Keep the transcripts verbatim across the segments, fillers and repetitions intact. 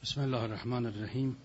بسم الله الرحمن الرحیم.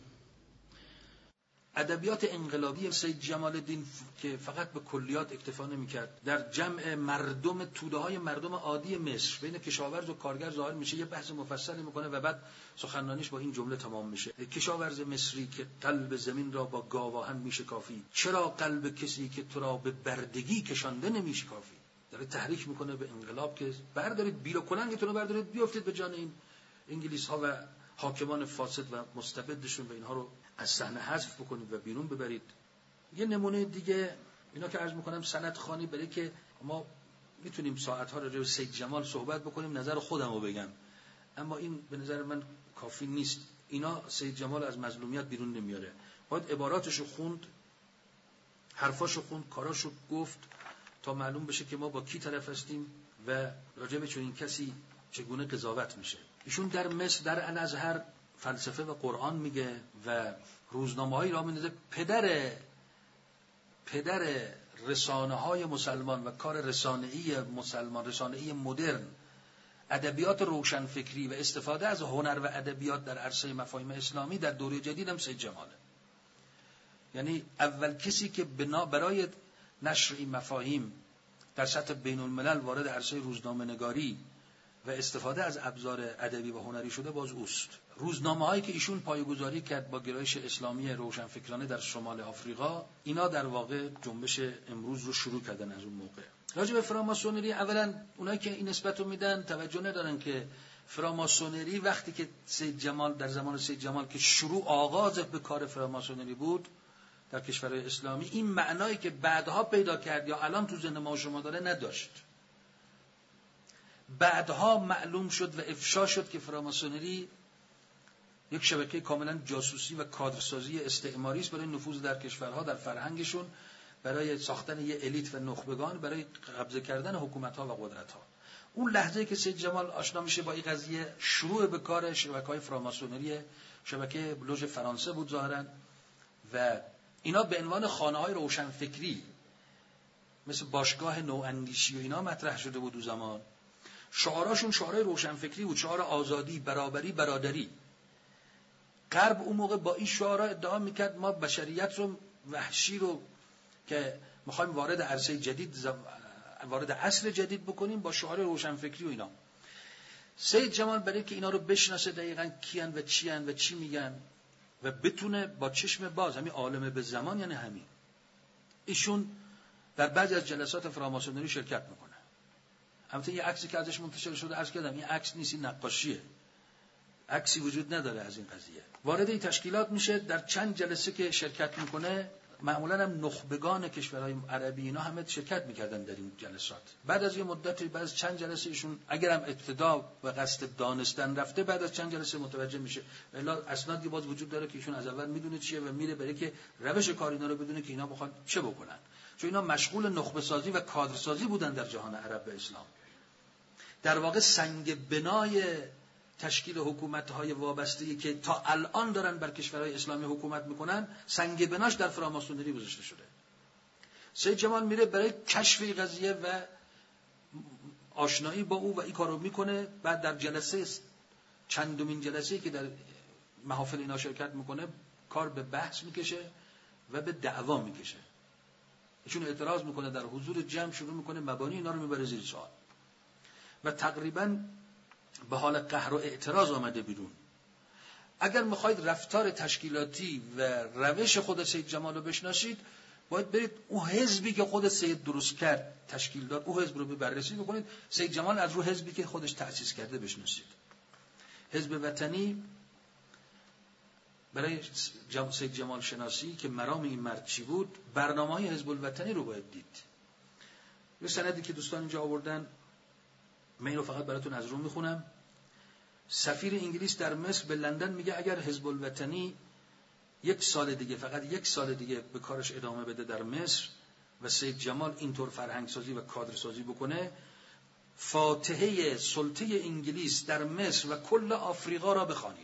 ادبیات انقلابی سید جمال الدین که فقط به کلیات اکتفا نمی‌کرد، در جمع مردم توده‌های مردم عادی مصر بین کشاورز و کارگر ظاهر میشه، یه بحث مفصلی میکنه و بعد سخنرانیش با این جمله تمام میشه: کشاورز مصری که قلب زمین را با گاواهن میشکافی، چرا قلب کسی که تو را به بردگی کشانده نمیشکافی؟ داره تحریک میکنه به انقلاب که بردارید بیل و کلنگتون رو بردارید بیافتید به جان این انگلیس‌ها و حاکمان فاسد و مستبدشون، به اینها رو از صحنه حذف بکنید و بیرون ببرید. یه نمونه دیگه اینا که عرض میکنم سند خوانی، برای که ما میتونیم ساعت‌ها راجع به سید جمال صحبت بکنیم، نظر خودم رو بگم، اما این به نظر من کافی نیست. اینا سید جمال از مظلومیت بیرون نمیاره، باید عباراتشو خوند، حرفاشو خوند، کاراشو گفت تا معلوم بشه که ما با کی طرف هستیم و راجع به چنین کسی چگونه قضاوت میشه. ایشون در مصر در الازهر فلسفه و قرآن میگه و روزنامه‌هایی را میندازه. پدر پدر رسانه‌های مسلمان و کار رسانه‌ای مسلمان، رسانه‌ای مدرن، ادبیات روشنفکری و استفاده از هنر و ادبیات در عرصه مفاهیم اسلامی در دوره جدید هم سید جماله. یعنی اول کسی که بنا برای نشر این مفاهیم در سطح بین الملل وارد عرصه روزنامه‌نگاری و استفاده از ابزار ادبی و هنری شده باز اوست. روزنامه‌هایی که ایشون پایه‌گذاری کرد با گرایش اسلامی روشنفکرانه در شمال آفریقا، اینا در واقع جنبش امروز رو شروع کردن. از اون موقع راجع به فراماسونری، اولا اونایی که این نسبت رو میدن توجه ندارن که فراماسونری وقتی که سید جمال در زمان سید جمال که شروع آغاز به کار فراماسونری بود در کشورهای اسلامی، این معنایی که بعدها پیدا کرد یا الان تو ذهن ما شما داره نداشت. بعدها معلوم شد و افشا شد که فراماسونری یک شبکه کاملا جاسوسی و کادرسازی استعماری است برای نفوذ در کشورها، در فرهنگشون، برای ساختن یه الیت و نخبگان، برای قبضه کردن حکومت‌ها و قدرت‌ها. اون لحظه‌ای که سید جمال آشنا میشه با این قضیه، شروع به کار شبکه‌های فراماسونری، شبکه لوژ فرانسه بود ظاهراً، و اینا به عنوان خانه‌های روشنفکری مثل باشگاه نواندیشی و اینا مطرح شده بود. دو زمان شعاراشون شعارهای روشنفکری بود، شعار آزادی، برابری، برادری. غرب اون موقع با این شعارها ادعا میکرد ما بشریت رو، وحشی رو که میخوایم وارد عرصه جدید، وارد عصر جدید بکنیم، با شعار روشنفکری و اینا. سید جمال برای که اینا رو بشناسه دقیقاً کیان و چیان و چی میگن و بتونه با چشم باز، همین عالم به زمان یعنی همین، ایشون در بعضی از جلسات فراماسونری شرکت میکنه. البته یه عکسی که ازش منتشر شده عرض کردم این عکس نیست، این نقاشیه، عکسی وجود نداره از این قضیه. وارد این تشکیلات میشه، در چند جلسه که شرکت میکنه، معمولا هم نخبگان کشورهای عربی اینا همه شرکت میکردن در این جلسات. بعد از یه مدتی، بعد از چند جلسه ایشون اگرم ابتدا و قصد دانستن رفته، بعد از چند جلسه متوجه میشه، الا اسنادی باز وجود داره که ایشون از اول میدونه چیه و میره برای که روش کار اینا رو بدونه که اینا میخوان چه بکنن، چون اینا مشغول نخبه سازی و کادر سازی بودن در جهان عرب و اسلام. در واقع سنگ بنای تشکیل حکومت‌های وابسته‌ای که تا الان دارن بر کشورهای اسلامی حکومت میکنن، سنگ بناش در فراماسونری گذاشته شده. سید جمال میره برای کشف این قضیه و آشنایی با او و این کارو میکنه. بعد در جلسه چندمین جلسه‌ای که در محافل اینا شرکت میکنه، کار به بحث میکشه و به دعوا میکشه. ایشون اعتراض میکنه، در حضور جمع شروع میکنه مبانی اینا رو میبره زیر سوال و تقریباً به حال قهر و اعتراض آمده بیرون. اگر میخواید رفتار تشکیلاتی و روش خود سید جمال رو بشناسید، باید برید اون حزبی که خود سید درست کرد، تشکیل داد، اون حزب رو بررسی بکنید. سید جمال از رو حزبی که خودش تأسیس کرده بشناسید. حزب وطنی برای سید جمال شناسی که مرام این مرد چی بود، برنامه‌های حزب الوطنی رو باید دید. یه سندی که دوستان اینجا آوردن، من این رو فقط براتون از رو میخونم. سفیر انگلیس در مصر به لندن میگه اگر حزب الوطنی یک سال دیگه، فقط یک سال دیگه به کارش ادامه بده در مصر و سید جمال اینطور فرهنگ سازی و کادر سازی بکنه، فاتحه سلطه انگلیس در مصر و کل آفریقا را بخوانید.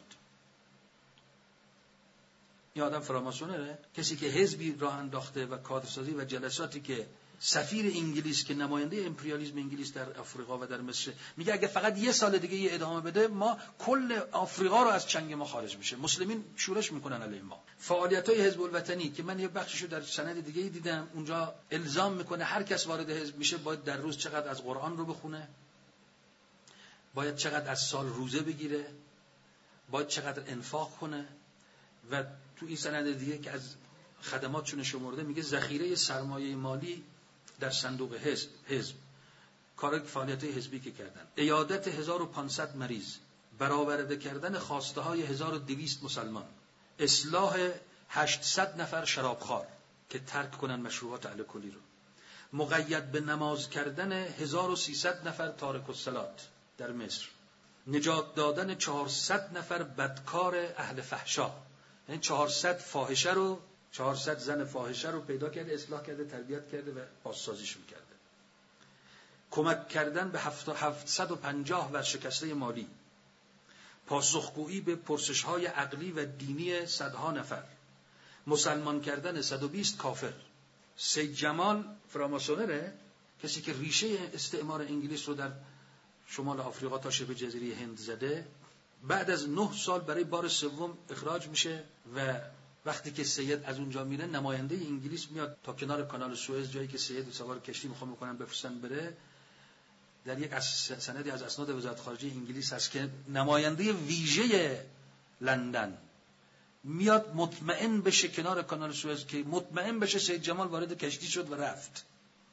این آدم فراماسونره، کسی که حزبی راه انداخته و کادر سازی و جلساتی که سفیر انگلیس که نماینده امپریالیسم انگلیس در آفریقا و در مصر میگه اگه فقط یه سال دیگه یه ادامه بده ما کل آفریقا رو از چنگ ما خارج میشه. مسلمین شورش میکنن علیه ما. فعالیت‌های حزب الوطنی که من یه بخششو در سند دیگه دیدم، اونجا الزام میکنه هر کس وارد حزب میشه باید در روز چقدر از قرآن رو بخونه، باید چقدر از سال روزه بگیره، باید چقدر انفاق کنه و تو این سند دیگه که از خدماتشون شمرده میگه ذخیره سرمایه مالی در صندوق حزب حزب کار فعالیت حزبی که کردن، عیادت هزار و پانصد مریض، برآورده کردن خواسته های هزار و دویست مسلمان، اصلاح هشتصد نفر شرابخوار که ترک کنن مشروبات الکلی رو، مقید به نماز کردن هزار و سیصد نفر تارک الصلات در مصر، نجات دادن چهارصد نفر بدکار اهل فحشا، یعنی چهارصد فاحشه رو چهارصد زن فاحشه رو پیدا کرده، اصلاح کرده، تربیت کرده و بازسازیشون کرده. کمک کردن به هفتصد و پنجاه ورشکسته مالی، پاسخگویی به پرسش‌های عقلی و دینی صدها نفر، مسلمان کردن صد و بیست کافر. سید جمال فراماسونره، کسی که ریشه استعمار انگلیس رو در شمال آفریقا تا شبه جزیره هند زده، بعد از نه سال برای بار سوم اخراج میشه و وقتی که سید از اونجا میره نماینده انگلیس میاد تا کنار کانال سوئز، جایی که سید سوار کشتی میخوام بکنن بفرستن بره، در یک از سندی از اسناد وزارت خارجه انگلیس هست که نماینده ویژه لندن میاد مطمئن بشه کنار کانال سوئز که مطمئن بشه سید جمال وارد کشتی شد و رفت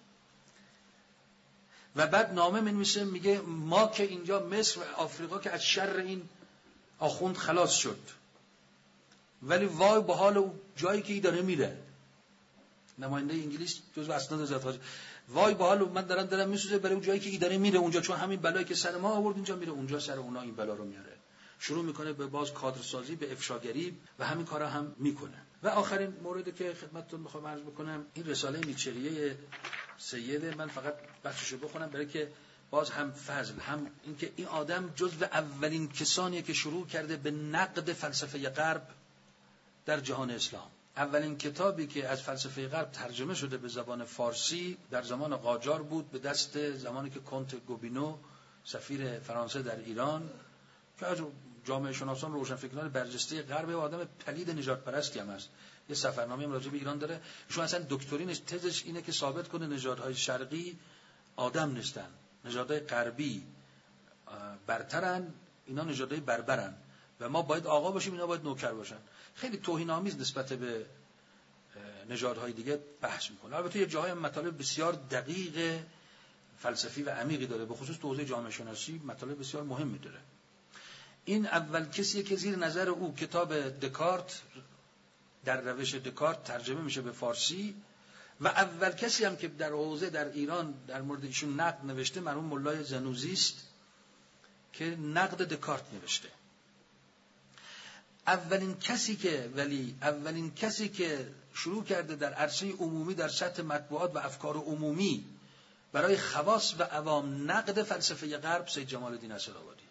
و بعد نامه می‌نویسه میگه ما که اینجا مصر و آفریقا که از شر این آخوند خلاص شد، ولی وای به حال جایی که ای داره میره. نماینده انگلیس جزو اسناد وزارت خارجه، وای به حال من دارم دارم میسوزه برای اون جایی که ای داره میره اونجا، چون همین بلایی که سر ما آورد اینجا میره اونجا سر اونا این بلا رو میاره. شروع میکنه به باز کادرسازی، به افشاگری و همین کارا هم میکنه. و آخرین موردی که خدمتتون میخوام عرض بکنم این رساله نیچریه سیده، من فقط بخششو بخونم برای که باز هم فضل هم اینکه این آدم جزو اولین کسانیه که شروع کرده به نقد فلسفه غرب در جهان اسلام. اولین کتابی که از فلسفه غرب ترجمه شده به زبان فارسی در زمان قاجار بود، به دست زمانی که کنت گوبینو سفیر فرانسه در ایران که از جامعه شناسان روشنفکران برجسته غرب و آدم پلید نژاد پرستی هم است. یه سفرنامه هم راجع به ایران داره. ایشون اصلا دکترینش تزش اینه که ثابت کنه نژادهای شرقی آدم نیستن، نژادهای غربی برترن، اینا نژادهای بربرن و ما باید آقا باشیم اینا باید نوکر باشن. خیلی توهین‌آمیز نسبت به نژادهای دیگه بحث میکنه. البته یه جاهای مطالب بسیار دقیق فلسفی و عمیقی داره، به خصوص تو حوزه جامعه شناسی مطالب بسیار مهمی داره. این اول کسیه که زیر نظر او کتاب دکارت در روش دکارت ترجمه میشه به فارسی و اول کسی هم که در حوزه در ایران در مورد ایشون نقد نوشته مرحوم مولای زنوزی است که نقد دکارت نوشته. اولین کسی که ولی اولین کسی که شروع کرده در عرصه عمومی در سطح مطبوعات و افکار عمومی برای خواص و عوام نقد فلسفه غرب سید جمال الدین اسدآبادی.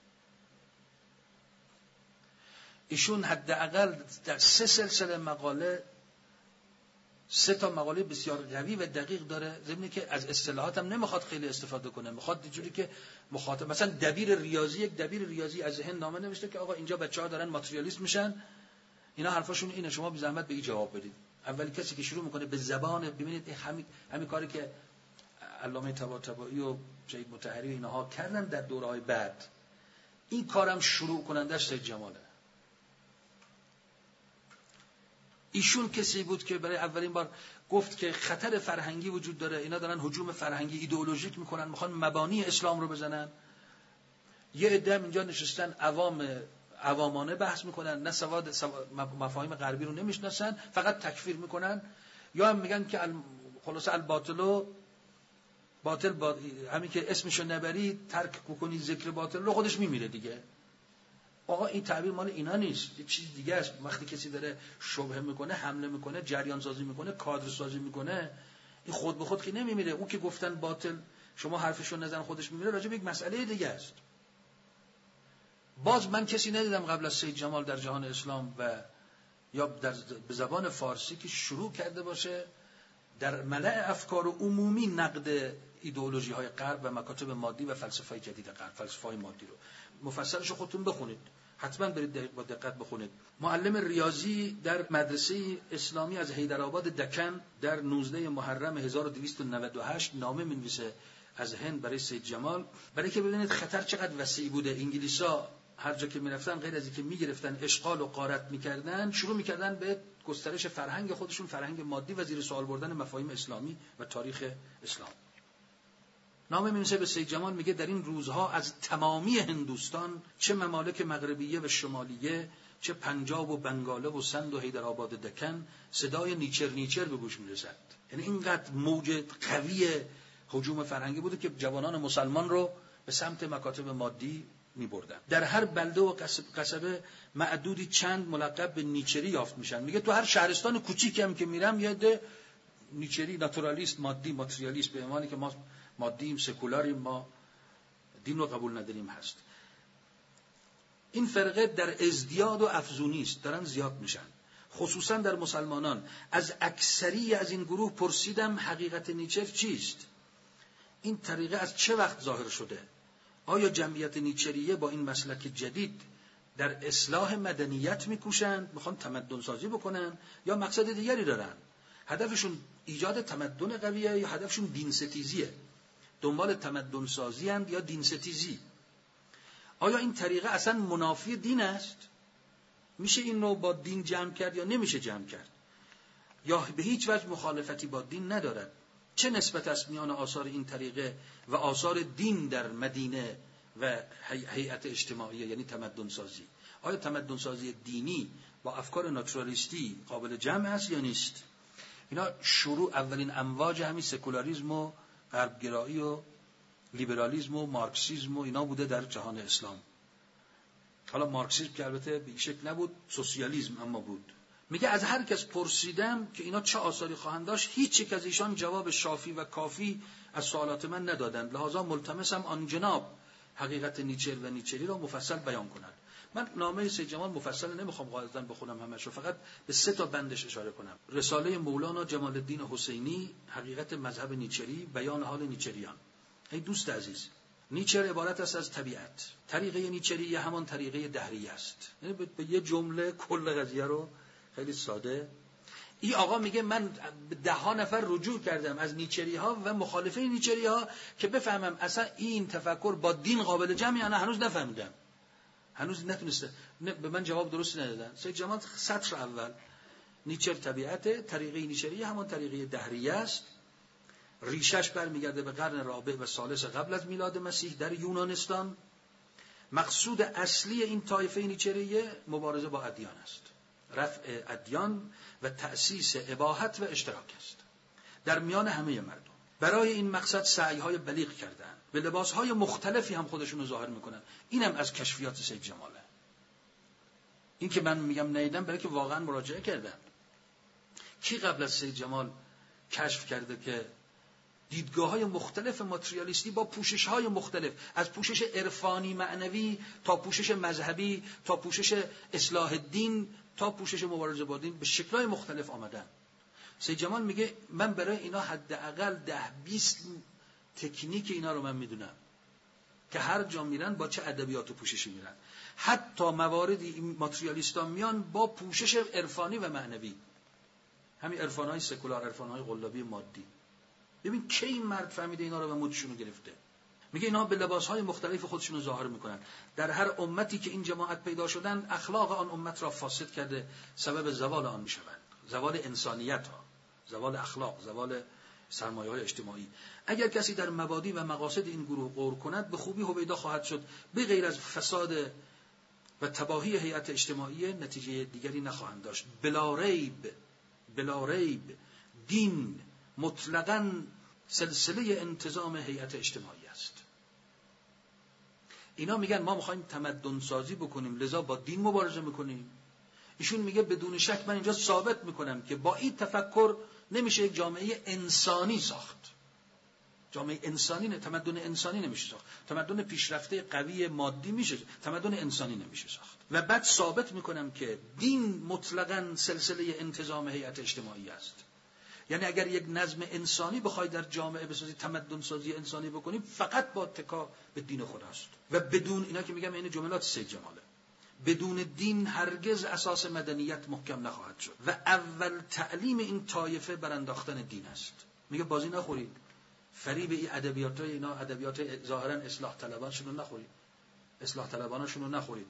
ایشون حداقل در سه سلسله مقاله سه تا مقاله بسیار قوی و دقیق داره، ضمن که از اصطلاحات هم نمیخواد خیلی استفاده کنه، میخواد اینجوری که مخاطب مثلا دبیر ریاضی یک دبیر ریاضی از هند نامه نوشته که آقا اینجا بچه‌ها دارن ماتریالیست میشن، اینا حرفاشون اینه، شما بی زحمت به این جواب بدید. اولی کسی که شروع میکنه به زبان، ببینید همین همین کاری که علامه طباطبایی و سید مطهری و اینها کردن در دوره‌های بعد، این کارم شروع کنندش سید جماله. ایشون کسی بود که برای اولین بار گفت که خطر فرهنگی وجود داره، اینا دارن هجوم فرهنگی ایدئولوژیک میکنن، میخوان مبانی اسلام رو بزنن. یه عده اینجا نشستن عوام عوامانه بحث میکنن، نه سواد, سواد مفاهیم غربی رو نمیشناسن، فقط تکفیر میکنن، یا هم میگن که خلاصه الباطلو باطل با... همین که اسمشو نبری ترک بکنی ذکر باطل رو خودش میمیره دیگه. آقا این تعبیر مال اینا نیست، یه چیز دیگه است. وقتی کسی داره شبهه میکنه، حمله میکنه، جریان سازی میکنه، کادر سازی میکنه، این خود به خود که نمیمیره. اون که گفتن باطل شما حرفشو نزن خودش میمیره، راجع به یک مسئله دیگه است. باز من کسی ندیدم قبل از سید جمال در جهان اسلام و یا در به زبان فارسی که شروع کرده باشه در ملأ افکار عمومی نقد ایدئولوژی های غرب و مکاتب مادی و فلسفه های جدید غرب، فلسفه های مادی رو مفصلش رو خودتون بخونید، حتما برید با دقت بخونید. معلم ریاضی در مدرسه اسلامی از حیدرآباد دکن در نوزده محرم هزار و دویست و نود و هشت نامه می‌نویسه از هند برای سید جمال، برای که ببینید خطر چقدر وسیع بوده. انگلیسا هر جا که میرفتن غیر از اینکه میگرفتن اشغال و غارت میکردن، شروع میکردن به گسترش فرهنگ خودشون، فرهنگ مادی و زیر سوال بردن مفاهیم اسلامی و تاریخ اسلام. نامه می‌نویسه به سید جمال، میگه در این روزها از تمامی هندوستان، چه ممالک مغربیه و شمالیه، چه پنجاب و بنگاله و سند و حیدرآباد دکن، صدای نیچر نیچر به گوش میرسد. یعنی اینقدر موج قوی هجوم فرهنگی بوده که جوانان مسلمان رو به سمت مکاتب مادی می‌بردن. در هر بلده و قصبه معدودی چند ملقب به نیچری یافت میشن. میگه تو هر شهرستان کوچیکی هم که میرم یه عده نیچری، ناتورالیست، مادی، ماتریالیست، به عنوانی که ما مادیم، سکولاریم، ما دین رو قبول نداریم هست. این فرقه در ازدیاد و افزونی است، دارن زیاد میشن، خصوصا در مسلمانان. از اکثری از این گروه پرسیدم حقیقت نیچر چیست؟ این طریقه از چه وقت ظاهر شده؟ آیا جمعیت نیچریه با این مسلک جدید در اصلاح مدنیت میکوشند، میخوان تمدن سازی بکنن، یا مقصد دیگری دارن؟ هدفشون ایجاد تمدن قویه یا هدفشون دین ستیزیه؟ دنبال تمدن سازی اند یا دین ستیزی؟ آیا این طریقه اصلا منافی دین است؟ میشه این رو با دین جمع کرد یا نمیشه جمع کرد؟ یا به هیچ وجه مخالفتی با دین ندارد؟ چه نسبت است میان آثار این طریقه و آثار دین در مدینه و هیئت اجتماعی، یعنی تمدن سازی؟ آیا تمدن سازی دینی با افکار ناتورالیستی قابل جمع است یا نیست؟ اینا شروع اولین امواج همین سکولاریسم و غربگرایی و لیبرالیسم و مارکسیسم و اینا بوده در جهان اسلام. حالا مارکسیسم که البته به این شکل نبود، سوسیالیسم اما بود. میگه از هر کس پرسیدم که اینا چه آثاری خواهند داشت، هیچ یک از ایشان جواب شافی و کافی از سوالات من ندادند، لذا ملتمسم آن جناب حقیقت نیچر و نیچری را مفصل بیان کنند. من نامه سید جمال مفصل نمیخوام قاعدتاً بخونم همش رو، فقط به سه تا بندش اشاره کنم. رساله مولانا جمال الدین حسینی، حقیقت مذهب نیچری، بیان حال نیچریان. ای دوست عزیز، نیچر عبارت است از طبیعت. طریقه نیچری همان طریقه دهری است. یعنی به یه جمله کل قضیه رو خیلی ساده. این آقا میگه من ده ها نفر رجوع کردم از نیچری ها و مخالفه نیچری ها که بفهمم اصلا این تفکر با دین قابل جمعی، انا هنوز نفهمیدم، هنوز نتونسته، به من جواب درستی ندادن. سید جمال سطر اول، نیچر طبیعت، طریقه نیچری همان طریقه دهریه است، ریشش برمیگرده به قرن رابع و ثالث قبل از میلاد مسیح در یونانستان. مقصود اصلی این طایفه نیچریه مبارزه با ادیان است، رفع ادیان و تأسیس اباحت و اشتراک است در میان همه مردم. برای این مقصد سعی‌های بلیغ کردند، به لباس‌های مختلفی هم خودشون رو ظاهر میکنن. اینم از کشفیات سید جماله. این که من میگم نیدم برای که واقعا مراجعه کردم. کی قبل از سید جمال کشف کرده که دیدگاه‌های مختلف ماتریالیستی با پوشش‌های مختلف، از پوشش عرفانی معنوی تا پوشش مذهبی تا پوشش اصلاح دین تا پوشش مبارزه با دین، به شکل‌های مختلف آمدن. سید جمال میگه من برای اینا حداقل ده بیست تکنیک اینا رو من میدونم که هر جا میرن با چه ادبیات و پوششی میرن. حتی مواردی این ماتریالیستا میان با پوشش عرفانی و معنوی، همین عرفان‌های سکولار، عرفان‌های قلابی مادی. ببین کی این مرد فهمیده اینا رو و مدشونو گرفته. میگه اینا به لباس‌های مختلف خودشونو ظاهر میکنن. در هر امتی که این جماعت پیدا شدن، اخلاق آن امت را فاسد کرده، سبب زوال آن میشوند، زوال انسانیت ها، زوال اخلاق، زوال سرمایه‌های اجتماعی. اگر کسی در مبادی و مقاصد این گروه غور کند، به خوبی هویدا خواهد شد. به غیر از فساد و تباهی هیئت اجتماعی نتیجه دیگری نخواهند داشت. بلا ریب بلا ریب دین مطلقاً سلسله انتظام هیئت اجتماعی است. اینا میگن ما میخوایم تمدن سازی بکنیم، لذا با دین مبارزه میکنیم. ایشون میگه بدون شک من اینجا ثابت میکنم که با این تفکر نمیشه یک جامعه انسانی ساخت. جامعه انسانی نه، تمدن انسانی نمیشه ساخت. تمدن پیشرفته قوی مادی میشه، تمدن انسانی نمیشه ساخت. و بعد ثابت میکنم که دین مطلقاً سلسله انتظام هیئت اجتماعی است. یعنی اگر یک نظم انسانی بخوای در جامعه بسازی، تمدن سازی انسانی بکنی، فقط با اتکا به دین خداست. و بدون اینا که میگم این جملات سید جماله، بدون دین هرگز اساس مدنیت محکم نخواهد شد و اول تعلیم این طایفه برانداختن دین است. میگه بازی نخورید، فریب این ادبیاتای اینا، ادبیات ظاهرا اصلاح طلبانشون رو نخورید، اصلاح طلبانشون رو نخورید.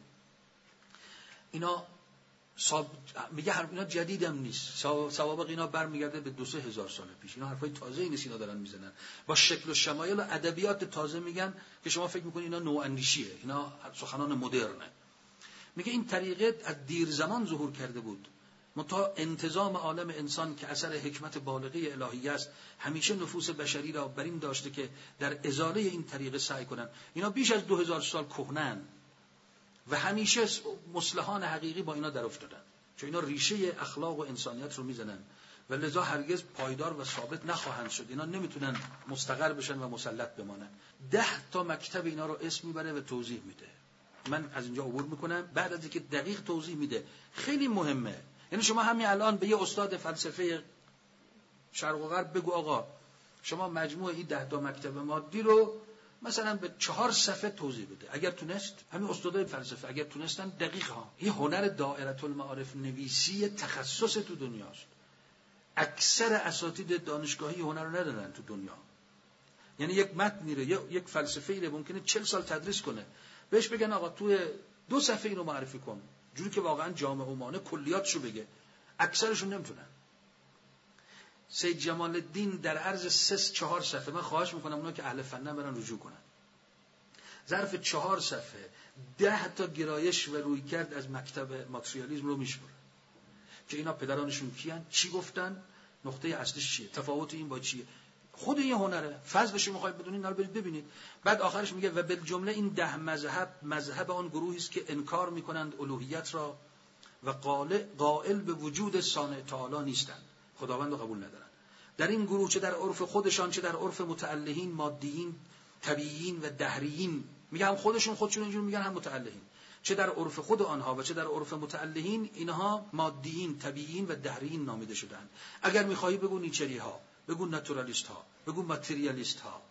اینا ساب... میگه هر اینا جدیدم نیست، سوابق اینا برمیگرده به دو سه هزار سال پیش. اینا حرفای تازه‌ای نیست، اینا دارن میزنن با شکل و شمایل و ادبیات تازه میگن که شما فکر میکنید اینا نواندیشیه، اینا سخنان مدرنه. میگه این طریقه از دیر زمان ظهور کرده بود، منتها انتظام عالم انسان که اثر حکمت بالغه الهی است همیشه نفوس بشری را بر این داشته که در ازاله این طریقه سعی کنن. اینا بیش از دو هزار سال کهنن و همیشه مصلحان حقیقی با اینا در افتادن، چون اینا ریشه اخلاق و انسانیت رو میزنن و لذا هرگز پایدار و ثابت نخواهند شد. اینا نمیتونن مستقر بشن و مسلط بمانن. ده تا مکتب اینا رو اسم میبره و توضیح میده. من از اینجا عبور میکنم، بعد از اینکه دقیق توضیح میده. خیلی مهمه. یعنی شما همین الان به یه استاد فلسفه شرق و غرب بگو آقا شما مجموع این ده تا مکتب مادی رو مثلا به چهار صفحه توضیح بده. اگر تونست، همین استادای فلسفه اگر تونستن دقیق ها، این هنر دائره المعارف نویسی تخصص تو دنیاست. اکثر اساتید دانشگاهی هنر رو ندارن تو دنیا. یعنی یک متنی رو، یک فلسفه‌ای رو ممکنه چهل سال تدریس کنه، بهش بگن آقا تو دو صفحه اینو معرفی کن، جوری که واقعا جامع و مانع کلیاتشو بگه. اکثرشون نمیتونن. سید جمال الدین در عرض سه چهار صفحه، من خواهش میکنم اونا که اهل فنن برن رجوع کنن، ظرف چهار صفحه ده تا گرایش و روی کرد از مکتب مارکسیسم رو میشمره که اینا پدرانشون کیان، چی گفتن، نقطه اصلیش چیه، تفاوت این با چیه. خود این هنره. فضلش رو میخواید بدونید، اینا رو برید ببینید. بعد آخرش میگه و بالجمله این ده مذهب مذهب آن گروهی است که انکار میکنند الوهیت را و قائل به وجود صانع تعالی نیستند، خداوند رو قبول ندارند. در این گروه چه در عرف خودشان چه در عرف متعلهین، مادیین، طبیعیین و دهریین، میگه هم خودشون خودشون اینجور میگن هم متعلهین، چه در عرف خود آنها و چه در عرف متعلهین، اینها مادیین، طبیعیین و دهریین نامیده شدند. اگر میخوایی بگو نیچری ها، بگو ناتورالیست ها، بگو ماتریالیست ها.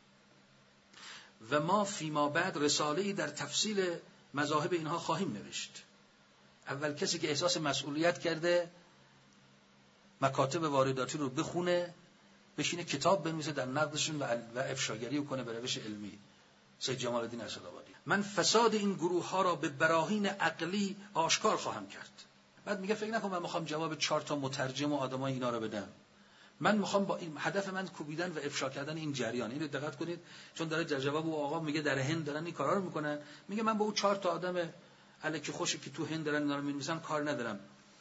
و ما فیما بعد رساله‌ای در تفصیل مذاهب اینها خواهیم نوشت. اول کسی که احساس مسئولیت کرده مکاتب وارداتی رو بخونه، بشینه کتاب بنویسه در نقدشون و افشاگری کنه به روش علمی، سید جمال الدین اسدآبادی. من فساد این گروه ها را به براهین عقلی آشکار خواهم کرد. بعد میگه فکر نکن من میخوام جواب چهار تا مترجم و آدمای اینا رو بدم. من میخوام با این هدف من کوبیدن و افشا کردن این جریان. اینو دقت کنید، چون داره در جواب او آقا میگه در هند دارن این کارا رو میکنن، میگه من با اون چهار تا آدم الکی خوشی که تو هند دارن اینا رو می‌نویسن کار ندارم.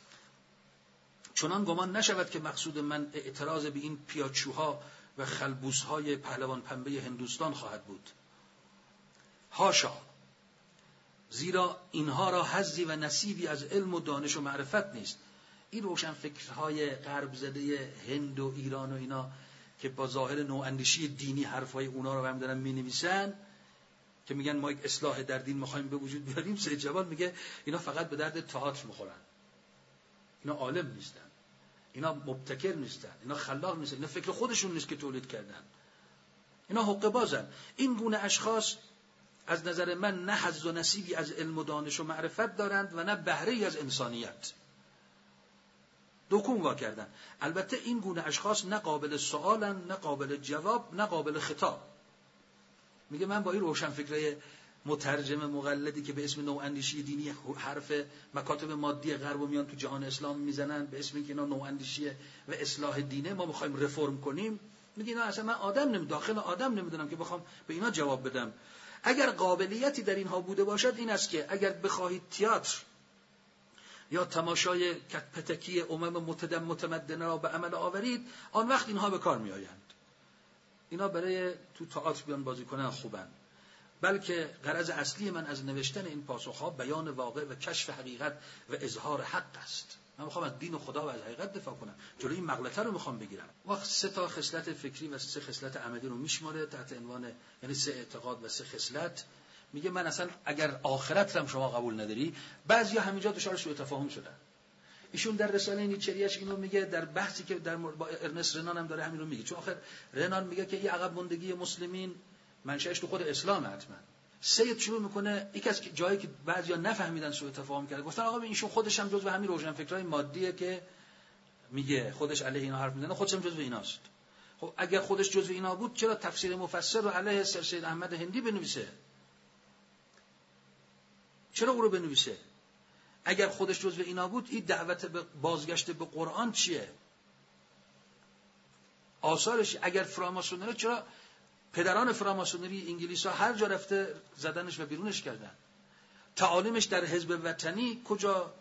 چنان گمان نشود که مقصود من اعتراض به این پیاچوها و خلبوس‌های پهلوان پنبه هندوستان خواهد بود. حاشا، زیرا اینها را حظی و نصیبی از علم و دانش و معرفت نیست. این روشن فکرهای غرب زده هند و ایران و اینا که با ظاهر نواندیشی دینی حرفای اونا رو هم دارن می‌نویسن که میگن ما یک اصلاح در دین می‌خوایم به وجود بیاریم، سید جواد میگه اینا فقط به درد تئاتر می‌خورن. اینا عالم نیستن، اینا مبتکر نیستن، اینا خلاق نیستن، اینا فکر خودشون نیست که تولید کردن، اینا حقه بازن. این گونه اشخاص از نظر من نه حظ و نصیبی از علم و دانش و معرفت دارند و نه بهره‌ای از انسانیت. دکون وا کردن. البته این گونه اشخاص نه قابل سوالن، نه قابل جواب، نه قابل خطاب. میگه من با این روشن فکرای مترجم مقلدی که به اسم نواندیشی دینی حرف مکاتب مادی غرب میان تو جهان اسلام میزنن به اسم اینکه اینا نواندیشی و اصلاح دینه، ما میخوایم رفرم کنیم. میگه اینا اصلا من آدم نمی داخل آدم نمیدونم که بخوام به اینا جواب بدم. اگر قابلیتی در اینها بوده باشد این است که اگر بخواهید تئاتر یا تماشای کتپتکی امم متدم متمدنه را به عمل آورید، آن وقت اینها به کار می آیند. اینا برای تو تئاتر بیان بازی کنن خوبن، بلکه غرض اصلی من از نوشتن این پاسخها بیان واقع و کشف حقیقت و اظهار حق است. من میخوام از دین و خدا و از حقیقت دفاع کنم، جلوی این مغلطه رو میخوام بگیرم. وقت سه تا خصلت فکری و سه خصلت عملی رو میشماره تحت عنوان، یعنی سه اعتقاد و سه خصلت. میگه من اصلا اگر آخرت هم شما قبول نداری، بعضیا همینجا دچار سوء تفاهم شدن. ایشون در رساله نیچریش اینو میگه، در بحثی که در با ارنست رنان هم داره همین رو میگه، چون آخر رنان میگه که این عقب ماندگی مسلمین منشأش تو خود اسلام حتما. سید شروع میکنه یک از جایی که بعضیا نفهمیدن سوء تفاهم کرده، گفتن آقا ایشون خودش هم جزو همین روشنفکرای مادیه که میگه خودش علیه اینا حرف میزنه، خودش هم جزو ایناست. خب اگر خودش جزو اینا بود چرا تفسیر مفسر رو علیه سر سید احمد هندی بنویسه؟ چرا او رو بنویسه؟ اگر خودش جزو اینا بود این دعوت به بازگشت به قرآن چیه؟ آثارش اگر فراماسونری، چرا پدران فراماسونری انگلیس ها هر جا رفته زدنش و بیرونش کردن؟ تعالیمش در حزب وطنی کجا؟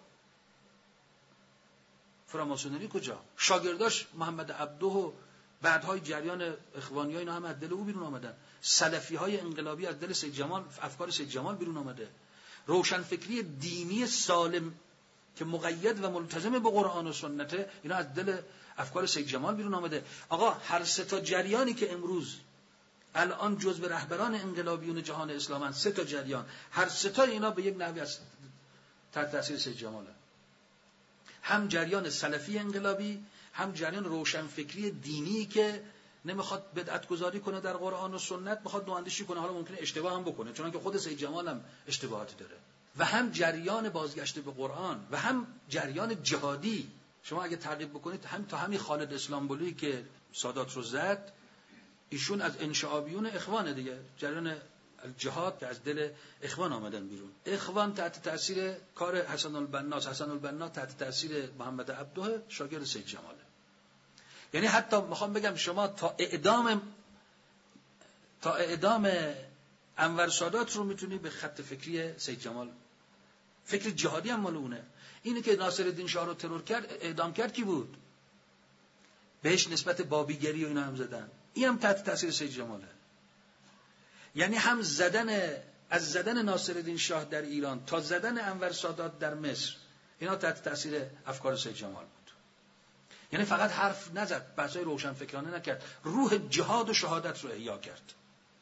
فراماسونری کجا؟ شاگرداش محمد عبده و بعدهای جریان اخوانی ها اینا هم از دل او بیرون آمدن. سلفی های انقلابی از دل سید جمال، افکار سید جمال بیرون آمده. روشنفکری دینی سالم که مقید و ملتزم به قرآن و سنته، اینا از دل افکار سید جمال بیرون آمده. آقا هر سه تا جریانی که امروز الان جزو رهبران انقلابیون جهان اسلامن، سه تا جریان، هر سه تا اینا به یک نحوی از تحت تاثیر سید جماله. هم جریان سلفی انقلابی، هم جریان روشنفکری دینی که نمیخواد بدعت گذاری کنه در قرآن و سنت، میخواد نواندیشی کنه، حالا ممکنه اشتباه هم بکنه چون که خود سید جمال هم اشتباهات داره. و هم جریان بازگشت به قرآن و هم جریان جهادی. شما اگه تعقیب بکنید هم تا همین خالد اسلامبولی که سادات رو زد، ایشون از انشعابیون اخوانه دیگه، جریان الجهاد که از دل اخوان آمدن بیرون. اخوان تحت تاثیر کار حسن البنا، حسن البنا تحت تاثیر محمد عبده شاگرد سید جماله. یعنی حتی میخوام بگم شما تا اعدام تا اعدام انور سادات رو میتونی به خط فکری سید جمال، فکر جهادی هم مال اونه. اینی که ناصرالدین شاه رو ترور کرد، اعدام کرد کی بود؟ بهش نسبت بابیگری و اینا هم زدن، این هم تحت تاثیر سید جماله. یعنی هم زدن از زدن ناصرالدین شاه در ایران تا زدن انور سادات در مصر، اینا تحت تاثیر افکار سید جمال بود. یعنی فقط حرف نزد، بحثای روشنفکرانه نکرد، روح جهاد و شهادت رو احیا کرد.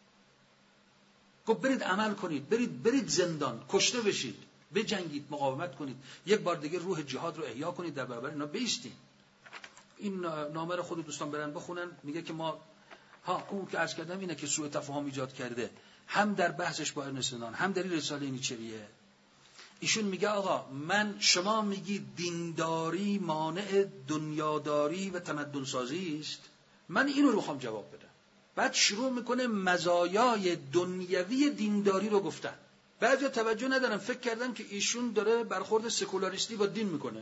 گفت برید عمل کنید، برید برید زندان، کشته بشید، بجنگید، مقاومت کنید، یک بار دیگه روح جهاد رو احیا کنید، در برابر اینا بایستید. این نامه رو خود دوستان برن بخونن. میگه که ما ها اون که عرض کردم اینه که سوء تفاهم ایجاد کرده، هم در بحثش با ارنست رنان، هم در رساله نیچریه. ایشون میگه آقا من، شما میگی دینداری مانع دنیاداری و تمدن سازی است، من اینو رو میخوام جواب بدم. بعد شروع میکنه مزایای دنیوی دینداری رو گفتن. بعضیا توجه ندارن، فکر کردن که ایشون داره برخورد سکولاریستی با دین میکنه.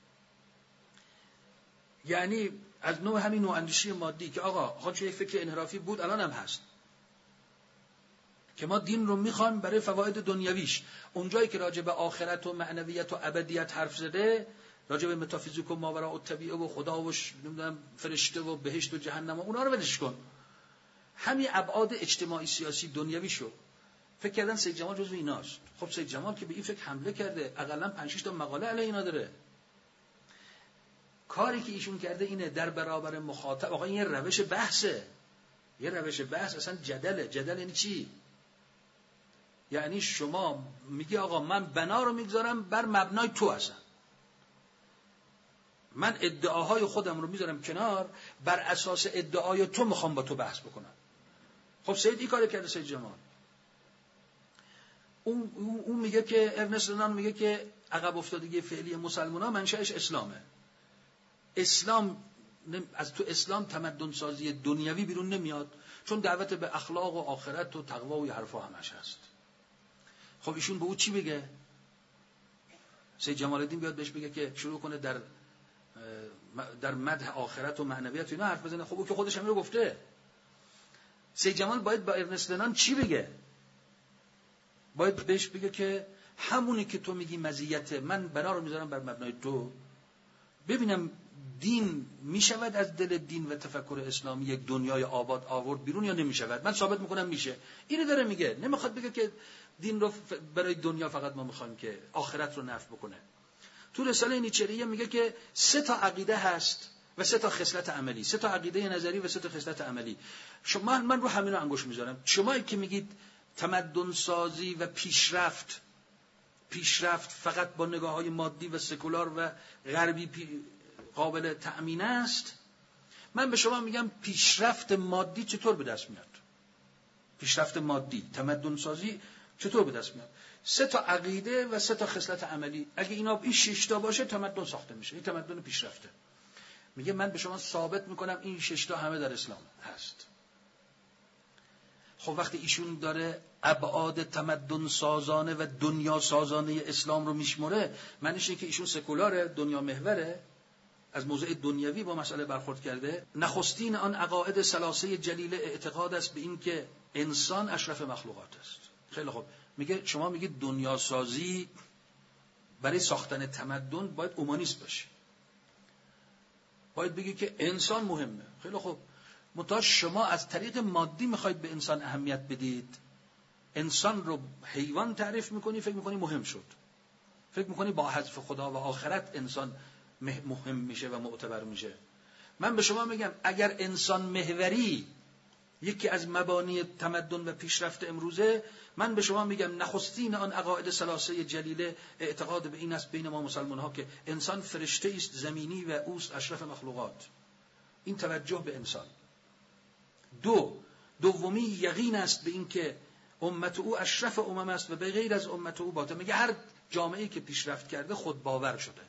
یعنی از نوع همین نوع اندیشی مادی که آقا خودش یک فکر انحرافی بود، الان هم هست، که ما دین رو میخوایم برای فواید دنیویش. اونجایی که راجع به آخرت و معنویت و ابدیت حرف زده، راجع به متافیزیک و ماوراء الطبیعه و خدا و نمیدونم فرشته و بهشت و جهنم و اونا رو ولش کن. همین ابعاد اجتماعی سیاسی دنیوی شو فکر کردن سید جمال جزو ایناست. خب سید جمال که به این فکر حمله کرده، حداقل پنج شش تا مقاله علیه اینا داره. کاری که ایشون کرده اینه در برابر مخاطب، آقا این یه روش بحثه، یه روش بحث اصلا جدله. جدل یعنی چی؟ یعنی شما میگی آقا من بنا رو میگذارم بر مبنای تو، هستم من ادعاهای خودم رو میذارم کنار، بر اساس ادعای تو میخوام با تو بحث بکنم. خب سید این کار کرده، سید جمال. اون اون میگه که ارنست رنان میگه که عقب افتادگی فعلی مسلمان‌ها منشأش اسلامه. اسلام از تو اسلام تمدن سازی دنیوی بیرون نمیاد، چون دعوت به اخلاق و آخرت و تقوا و یه حرفا همش هست. خب ایشون به او چی بگه؟ سید جمال الدین بیاد بهش بگه که شروع کنه در در مدح آخرت و معنویت و اینا حرف بزنه. خب او که خودش هم رو گفته. سید جمال باید با ارنست رنان چی بگه؟ باید بهش بگه که همونی که تو میگی مزیت، من بنا رو میذارم بر مبنای تو، ببینم دین میشود از دل دین و تفکر اسلامی یک دنیای آباد آورد بیرون یا نمیشود. من ثابت میکنم میشه. اینو داره میگه، نمیخواد بگه که دین رو برای دنیا فقط ما میخوایم که آخرت رو نفی بکنه. تو رساله نیچریه میگه که سه تا عقیده هست و سه تا خصلت عملی، سه تا عقیده نظری و سه تا خصلت عملی. شما من رو همین رو انگوش میذارم. شما که میگید تمدن سازی و پیشرفت پیشرفت فقط با نگاه‌های مادی و سکولار و غربی قابل تأمین است، من به شما میگم پیشرفت مادی چطور به دست میاد؟ پیشرفت مادی، تمدن سازی چطور به دست میاد؟ سه تا عقیده و سه تا خصلت عملی، اگه اینا این شش تا باشه تمدن ساخته میشه. این تمدن پیشرفته. میگه من به شما ثابت میکنم این شش تا همه در اسلام هست. خب وقتی ایشون داره ابعاد تمدن سازانه و دنیا سازانه اسلام رو میشمره، معنیش اینه که ایشون سکولاره، دنیا محوره، از موضع دنیوی با مسئله برخورد کرده. نخستین آن عقاید ثلاثه جلیله اعتقاد است به این که انسان اشرف مخلوقات است. خیلی خوب، میگه شما میگید دنیا سازی برای ساختن تمدن باید اومانیست باشه، باید بگی که انسان مهمه. خیلی خوب، منتها شما از طریق مادی میخواید به انسان اهمیت بدید، انسان رو حیوان تعریف میکنی، فکر میکنی مهم شد، فکر میکنی با حذف خدا و آخرت انسان مهم میشه و معتبر میشه. من به شما میگم اگر انسان محوری یکی از مبانی تمدن و پیشرفت امروزه، من به شما میگم نخستین آن عقاید ثلاثه جلیله اعتقاد به این است بین ما مسلمان ها که انسان فرشته است زمینی و اوست اشرف مخلوقات. این توجه به انسان. دو دومی یقین است به این که امت او اشرف امم است و به غیر از امت او باطل. میگه هر جامعه‌ای که پیشرفت کرده خود باور شده.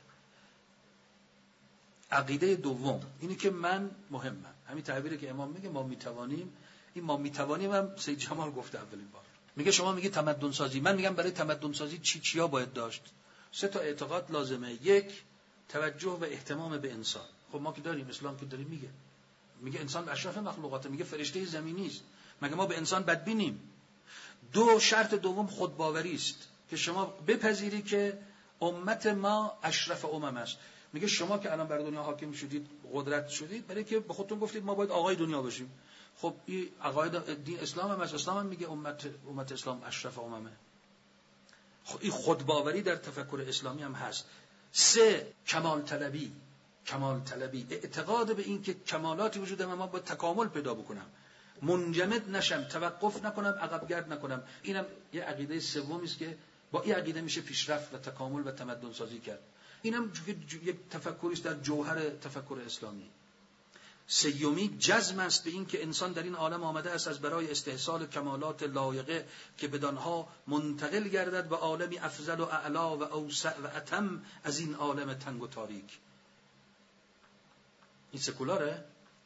عقیده دوم اینی که من مهمم. همین تعبیری که امام میگه ما میتوانیم، این ما میتوانیم هم سید جمال گفته اولین بار. میگه شما میگی تمدن سازی، من میگم برای تمدن سازی چی چیا باید داشت؟ سه تا اعتقاد لازمه. یک، توجه و اهتمام به انسان. خب ما که داریم، اسلام که داریم میگه میگه انسان اشرف مخلوقاته، میگه فرشته زمینی است، مگه ما به انسان بدبینیم؟ دو، شرط دوم خودباوری است که شما بپذیری که امت ما اشرف امم است. میگه شما که الان بر دنیا حاکم شدید، قدرت شدید، برای که به خودتون گفتید ما باید آقای دنیا باشیم. خب این عقاید دین اسلام هم از اسلام هم میگه امت امت اسلام اشرف اممه. خب این خودباوری در تفکر اسلامی هم هست. سه، کمال طلبی. کمال طلبی، اعتقاد به این که کمالاتی وجود داره، ما باید تکامل پیدا بکنم، منجمد نشم، توقف نکنم، عقب گرد نکنم. اینم یه عقیده سومی است که با این عقیده میشه پیشرفت و تکامل و تمدن سازی کرد. اینم یک تفکری است در جوهر تفکر اسلامی. سیومی جزم است به این که انسان در این عالم آمده است از برای استحصال کمالات لایقه که بدانها منتقل گردد به عالمی افضل و اعلا و اوسع و اتم از این عالم تنگ و تاریک. این سکولاره؟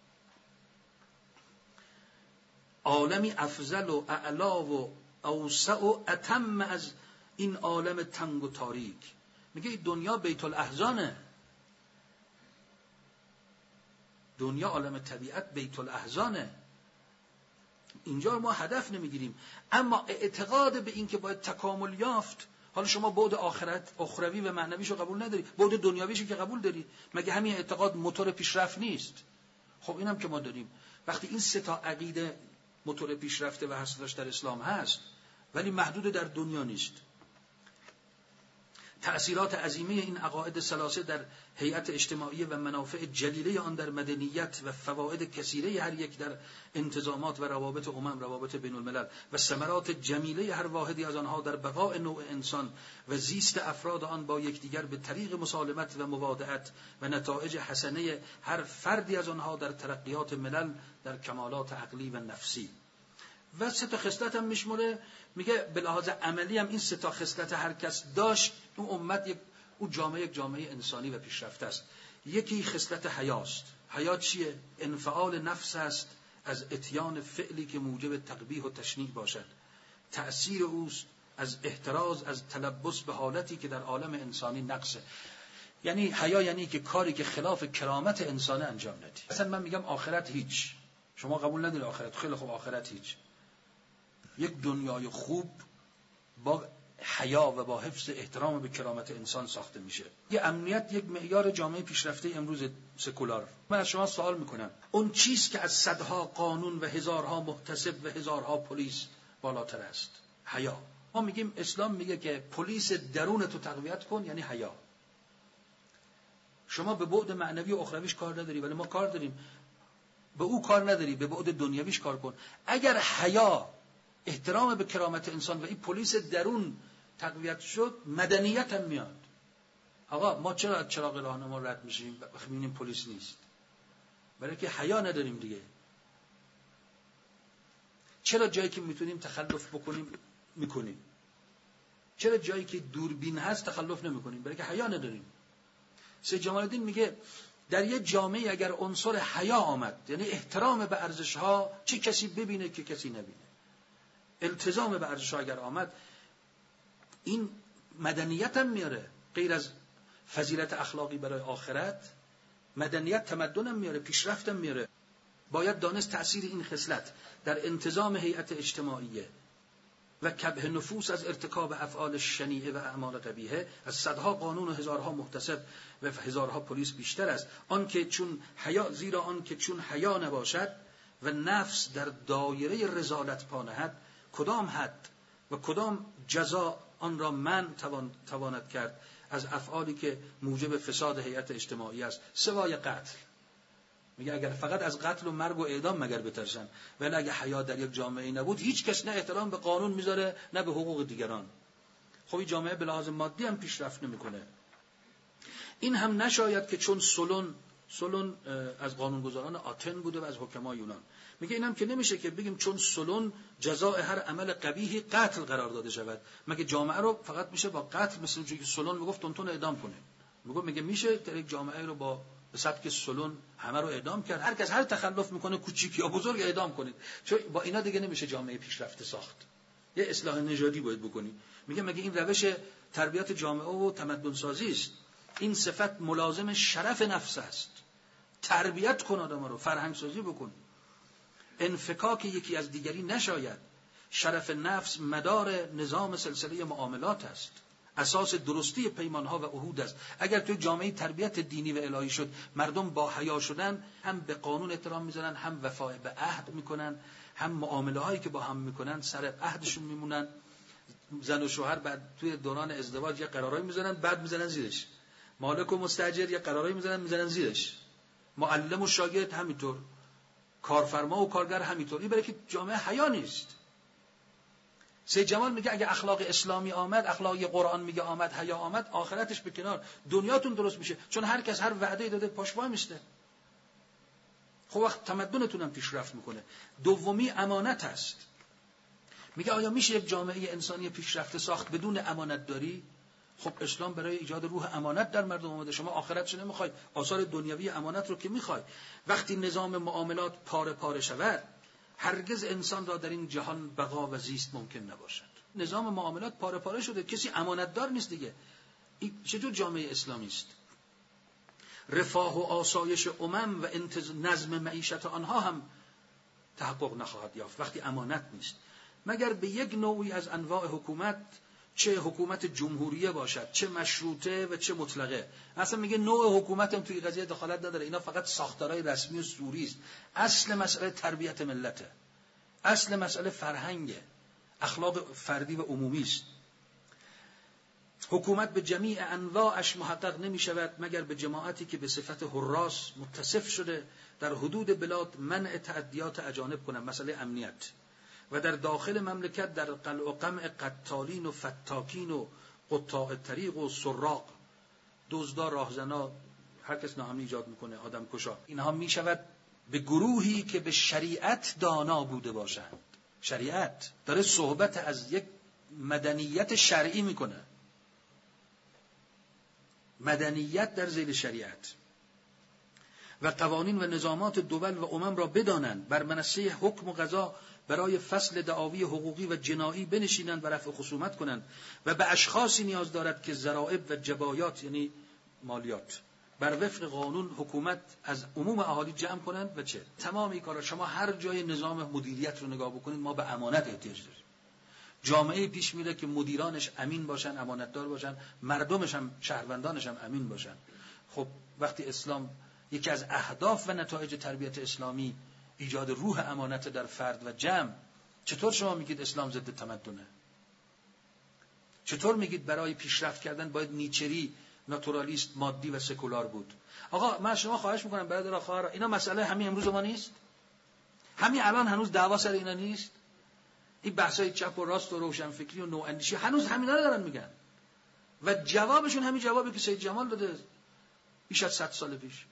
عالمی افضل و اعلا و اوسع و اتم از این عالم تنگ و تاریک. میگه دنیا بیت الاحزانه، دنیا عالم طبیعت بیت الاحزانه، اینجا ما هدف نمیگیریم. اما اعتقاد به این که باید تکامل یافت، حالا شما بعد آخرت اخروی و معنویشو قبول نداری، بعد دنیویشو که قبول داری، مگه همین اعتقاد موتور پیشرفت نیست؟ خب اینم که ما داریم. وقتی این سه تا عقیده موتور پیشرفته و هستش در اسلام هست، ولی محدود در دنیا نیست. تأثیرات عظیمه این عقاید ثلاثه در هیئت اجتماعی و منافع جلیله آن در مدنیت و فواید کثیره هر یک در انتظامات و روابط امم، روابط بین الملل و ثمرات جمیله هر واحدی از آنها در بقاء نوع انسان و زیست افراد آن با یکدیگر به طریق مسالمت و موادعت و نتایج حسنه هر فردی از آنها در ترقیات ملل در کمالات عقلی و نفسی. و سه تا خصلت هم میشمره. میگه به لحاظ عملی هم این سه تا خصلت هر کس داشت، اون امت یک اون جامعه یک جامعه انسانی و پیشرفته است. یکی خصلت حیاست. حیا چیه؟ انفعال نفس است از اتیان فعلی که موجب تقبیح و تشنیع باشد. تأثیر اوست از احتراز از تلبس به حالتی که در عالم انسانی نقصه. یعنی حیا یعنی که کاری که خلاف کرامت انسان انجام ندی. اصلا من میگم آخرت هیچ، شما قبول نداری آخرت، خیلی خوب، آخرت هیچ. یک دنیای خوب با حیا و با حفظ احترام به کرامت انسان ساخته میشه. یه امنیت یک معیار جامعه پیشرفته امروز سکولار. من از شما سوال میکنم، اون چیز که از صدها قانون و هزارها محتسب و هزارها پلیس بالاتر است؟ حیا. ما میگیم اسلام میگه که پلیس درون تو تقویت کن، یعنی حیا. شما به بعد معنوی و اخرویش کار نداری، ولی ما کار داریم. به او کار نداری، به بعد دنیویش کار کن. اگر حیا، احترام به کرامت انسان و این پلیس درون تقویت شد مدنیت هم میاد. آقا ما چرا چراغ راهنما رد میشیم وقتی میبینیم پلیس نیست؟ برای که حیا نداریم دیگه. چرا جایی که میتونیم تخلف بکنیم میکنیم؟ چرا جایی که دوربین هست تخلف نمیکنیم؟ برای که حیا نداریم. سید جمال الدین میگه در یه جامعه اگر عنصر حیا آمد، یعنی احترام به ارزش‌ها، چه کسی ببینه که کسی نبینه، التزام به ارزش‌ها اگر آمد، این مدنیت هم میاره. غیر از فضیلت اخلاقی برای آخرت، مدنیت تمدن هم میاره، پیشرفت هم میاره. باید دانست تأثیر این خصلت در انتظام هیئت اجتماعیه و کبه نفوس از ارتکاب افعال شنیعه و اعمال قبیحه، از صدها قانون و هزارها محتسب و هزارها پلیس بیشتر است. آن که چون حیا، زیرا آن که چون حیا نباشد و نفس در دایره رذالت پا نهد، کدام حد و کدام جزا آن را من توان تواند کرد از افعالی که موجب فساد هیئت اجتماعی است، سوای قتل. میگه اگر فقط از قتل و مرگ و اعدام مگر بترسن، ولی اگه حیا در یک جامعه نبود، هیچ کس نه احترام به قانون میذاره نه به حقوق دیگران. خب این جامعه به لحاظ مادی هم پیشرفت نمیکنه. این هم نشاید که چون سولون سولون از قانونگذاران آتن بوده و از حکمای یونان، میگه اینم که نمیشه که بگیم چون سولون جزاء هر عمل قبیحی قتل قرار داده شود. مگه جامعه رو فقط میشه با قتل، مثل اونجوری که سولون میگفت تونتون اعدام کنه؟ میگه میگه میشه در یک جامعه رو با به سبک سولون همه رو اعدام کرد؟ هر کس هر تخلف میکنه، کوچیک یا بزرگ، اعدام کنید. چون با اینا دیگه نمیشه جامعه پیشرفته ساخت. یه اصلاح نژادی باید بکنی. میگه مگه این روش تربیت جامعه و تمدن سازی است؟ این صفت ملازم شرف نفس است. تربیت کن آدم رو، فرهنگ سازی بکن. انفکاک یکی از دیگری نشاید. شرف نفس مدار نظام سلسله معاملات است. اساس درستی پیمانها و عهود است. اگر توی جامعه تربیت دینی و الهی شد، مردم با حیا شدن، هم به قانون احترام میذارن، هم وفای به عهد میکنن، هم معامله هایی که با هم میکنن سر عهدشون میمونن. زن و شوهر بعد توی دوران ازدواج یه قرارایی میذارن، بعد میذارن زیرش. مالک و مستاجر یه قرارایی میذارن، میذارن زیرش. معلم و شاگرد همینطور، کارفرما و کارگر همینطور. این برای که جامعه حیا نیست. سید جمال میگه اگه اخلاق اسلامی آمد، اخلاق قرآن میگه آمد، حیا آمد، آخرتش به کنار، دنیاتون درست میشه. چون هر کس هر وعده داده پاش وای میسته. خب وقت تمدنتون هم پیشرفت میکنه. دومی امانت است. میگه آیا میشه یک جامعه انسانی پیشرفته ساخت بدون امانت داری؟ خب اسلام برای ایجاد روح امانت در مردم آمده. شما آخرتش نمیخواید، آثار دنیوی امانت رو که میخواید. وقتی نظام معاملات پاره پاره شود، هرگز انسان را در این جهان بقا و زیست ممکن نباشد. نظام معاملات پاره پاره شده، کسی امانتدار نیست دیگه. این چجور جامعه اسلامی است؟ رفاه و آسایش امم و نظم معیشت آنها هم تحقق نخواهد یافت وقتی امانت نیست، مگر به یک نوعی از انواع حکومت، چه حکومت جمهوریه باشد، چه مشروطه و چه مطلقه. اصلا میگه نوع حکومت هم توی قضیه دخالت نداره، اینا فقط ساختارهای رسمی و سوری است. اصل مسئله تربیت ملته، اصل مسئله فرهنگه، اخلاق فردی و عمومی است. حکومت به جمیع انواعش محقق نمی شود مگر به جماعتی که به صفت حراس متصف شده در حدود بلاد منع تعدیات اجانب کنند، مسئله امنیت، و در داخل مملکت در قلع و قمع قتالین و فتاکین و قطاع طریق و سراق، دزدا، راهزنا، هر کس ناامنی ایجاد میکنه، آدم کشا، اینها می شود به گروهی که به شریعت دانا بوده باشند. شریعت داره صحبت از یک مدنیت شرعی میکنه، مدنیت در ذیل شریعت، و قوانین و نظامات دول و امم را بدانند، بر منصه حکم و قضا برای فصل دعاوی حقوقی و جنایی بنشینند و رفع خصومت کنند، و به اشخاصی نیاز دارد که ضرائب و جبایات یعنی مالیات بر وفق قانون حکومت از عموم اهالی جمع کنند. و چه تمام این کارا. شما هر جای نظام مدیریت رو نگاه بکنید، ما به امانت احتیاج داریم. جامعه پیش میره که مدیرانش امین باشن، امانتدار باشن، مردمش هم، شهروندانش هم امین باشن. خب وقتی اسلام یکی از اهداف و نتایج تربیت اسلامی ایجاد روح امانت در فرد و جمع، چطور شما میگید اسلام ضد تمدنه؟ چطور میگید برای پیشرفت کردن باید نیچری، ناتورالیست، مادی و سکولار بود؟ آقا من شما خواهش میکنم برادر خواهر، اینا مسئله همین امروز ما نیست؟ همین الان هنوز دعوا سر اینا نیست؟ این بحثای چپ و راست و روشنفکری و نواندیشی هنوز همینا رو دارن میگن و جوابشون همین جوابی که سید جمال داده بیش از صد سال پیش.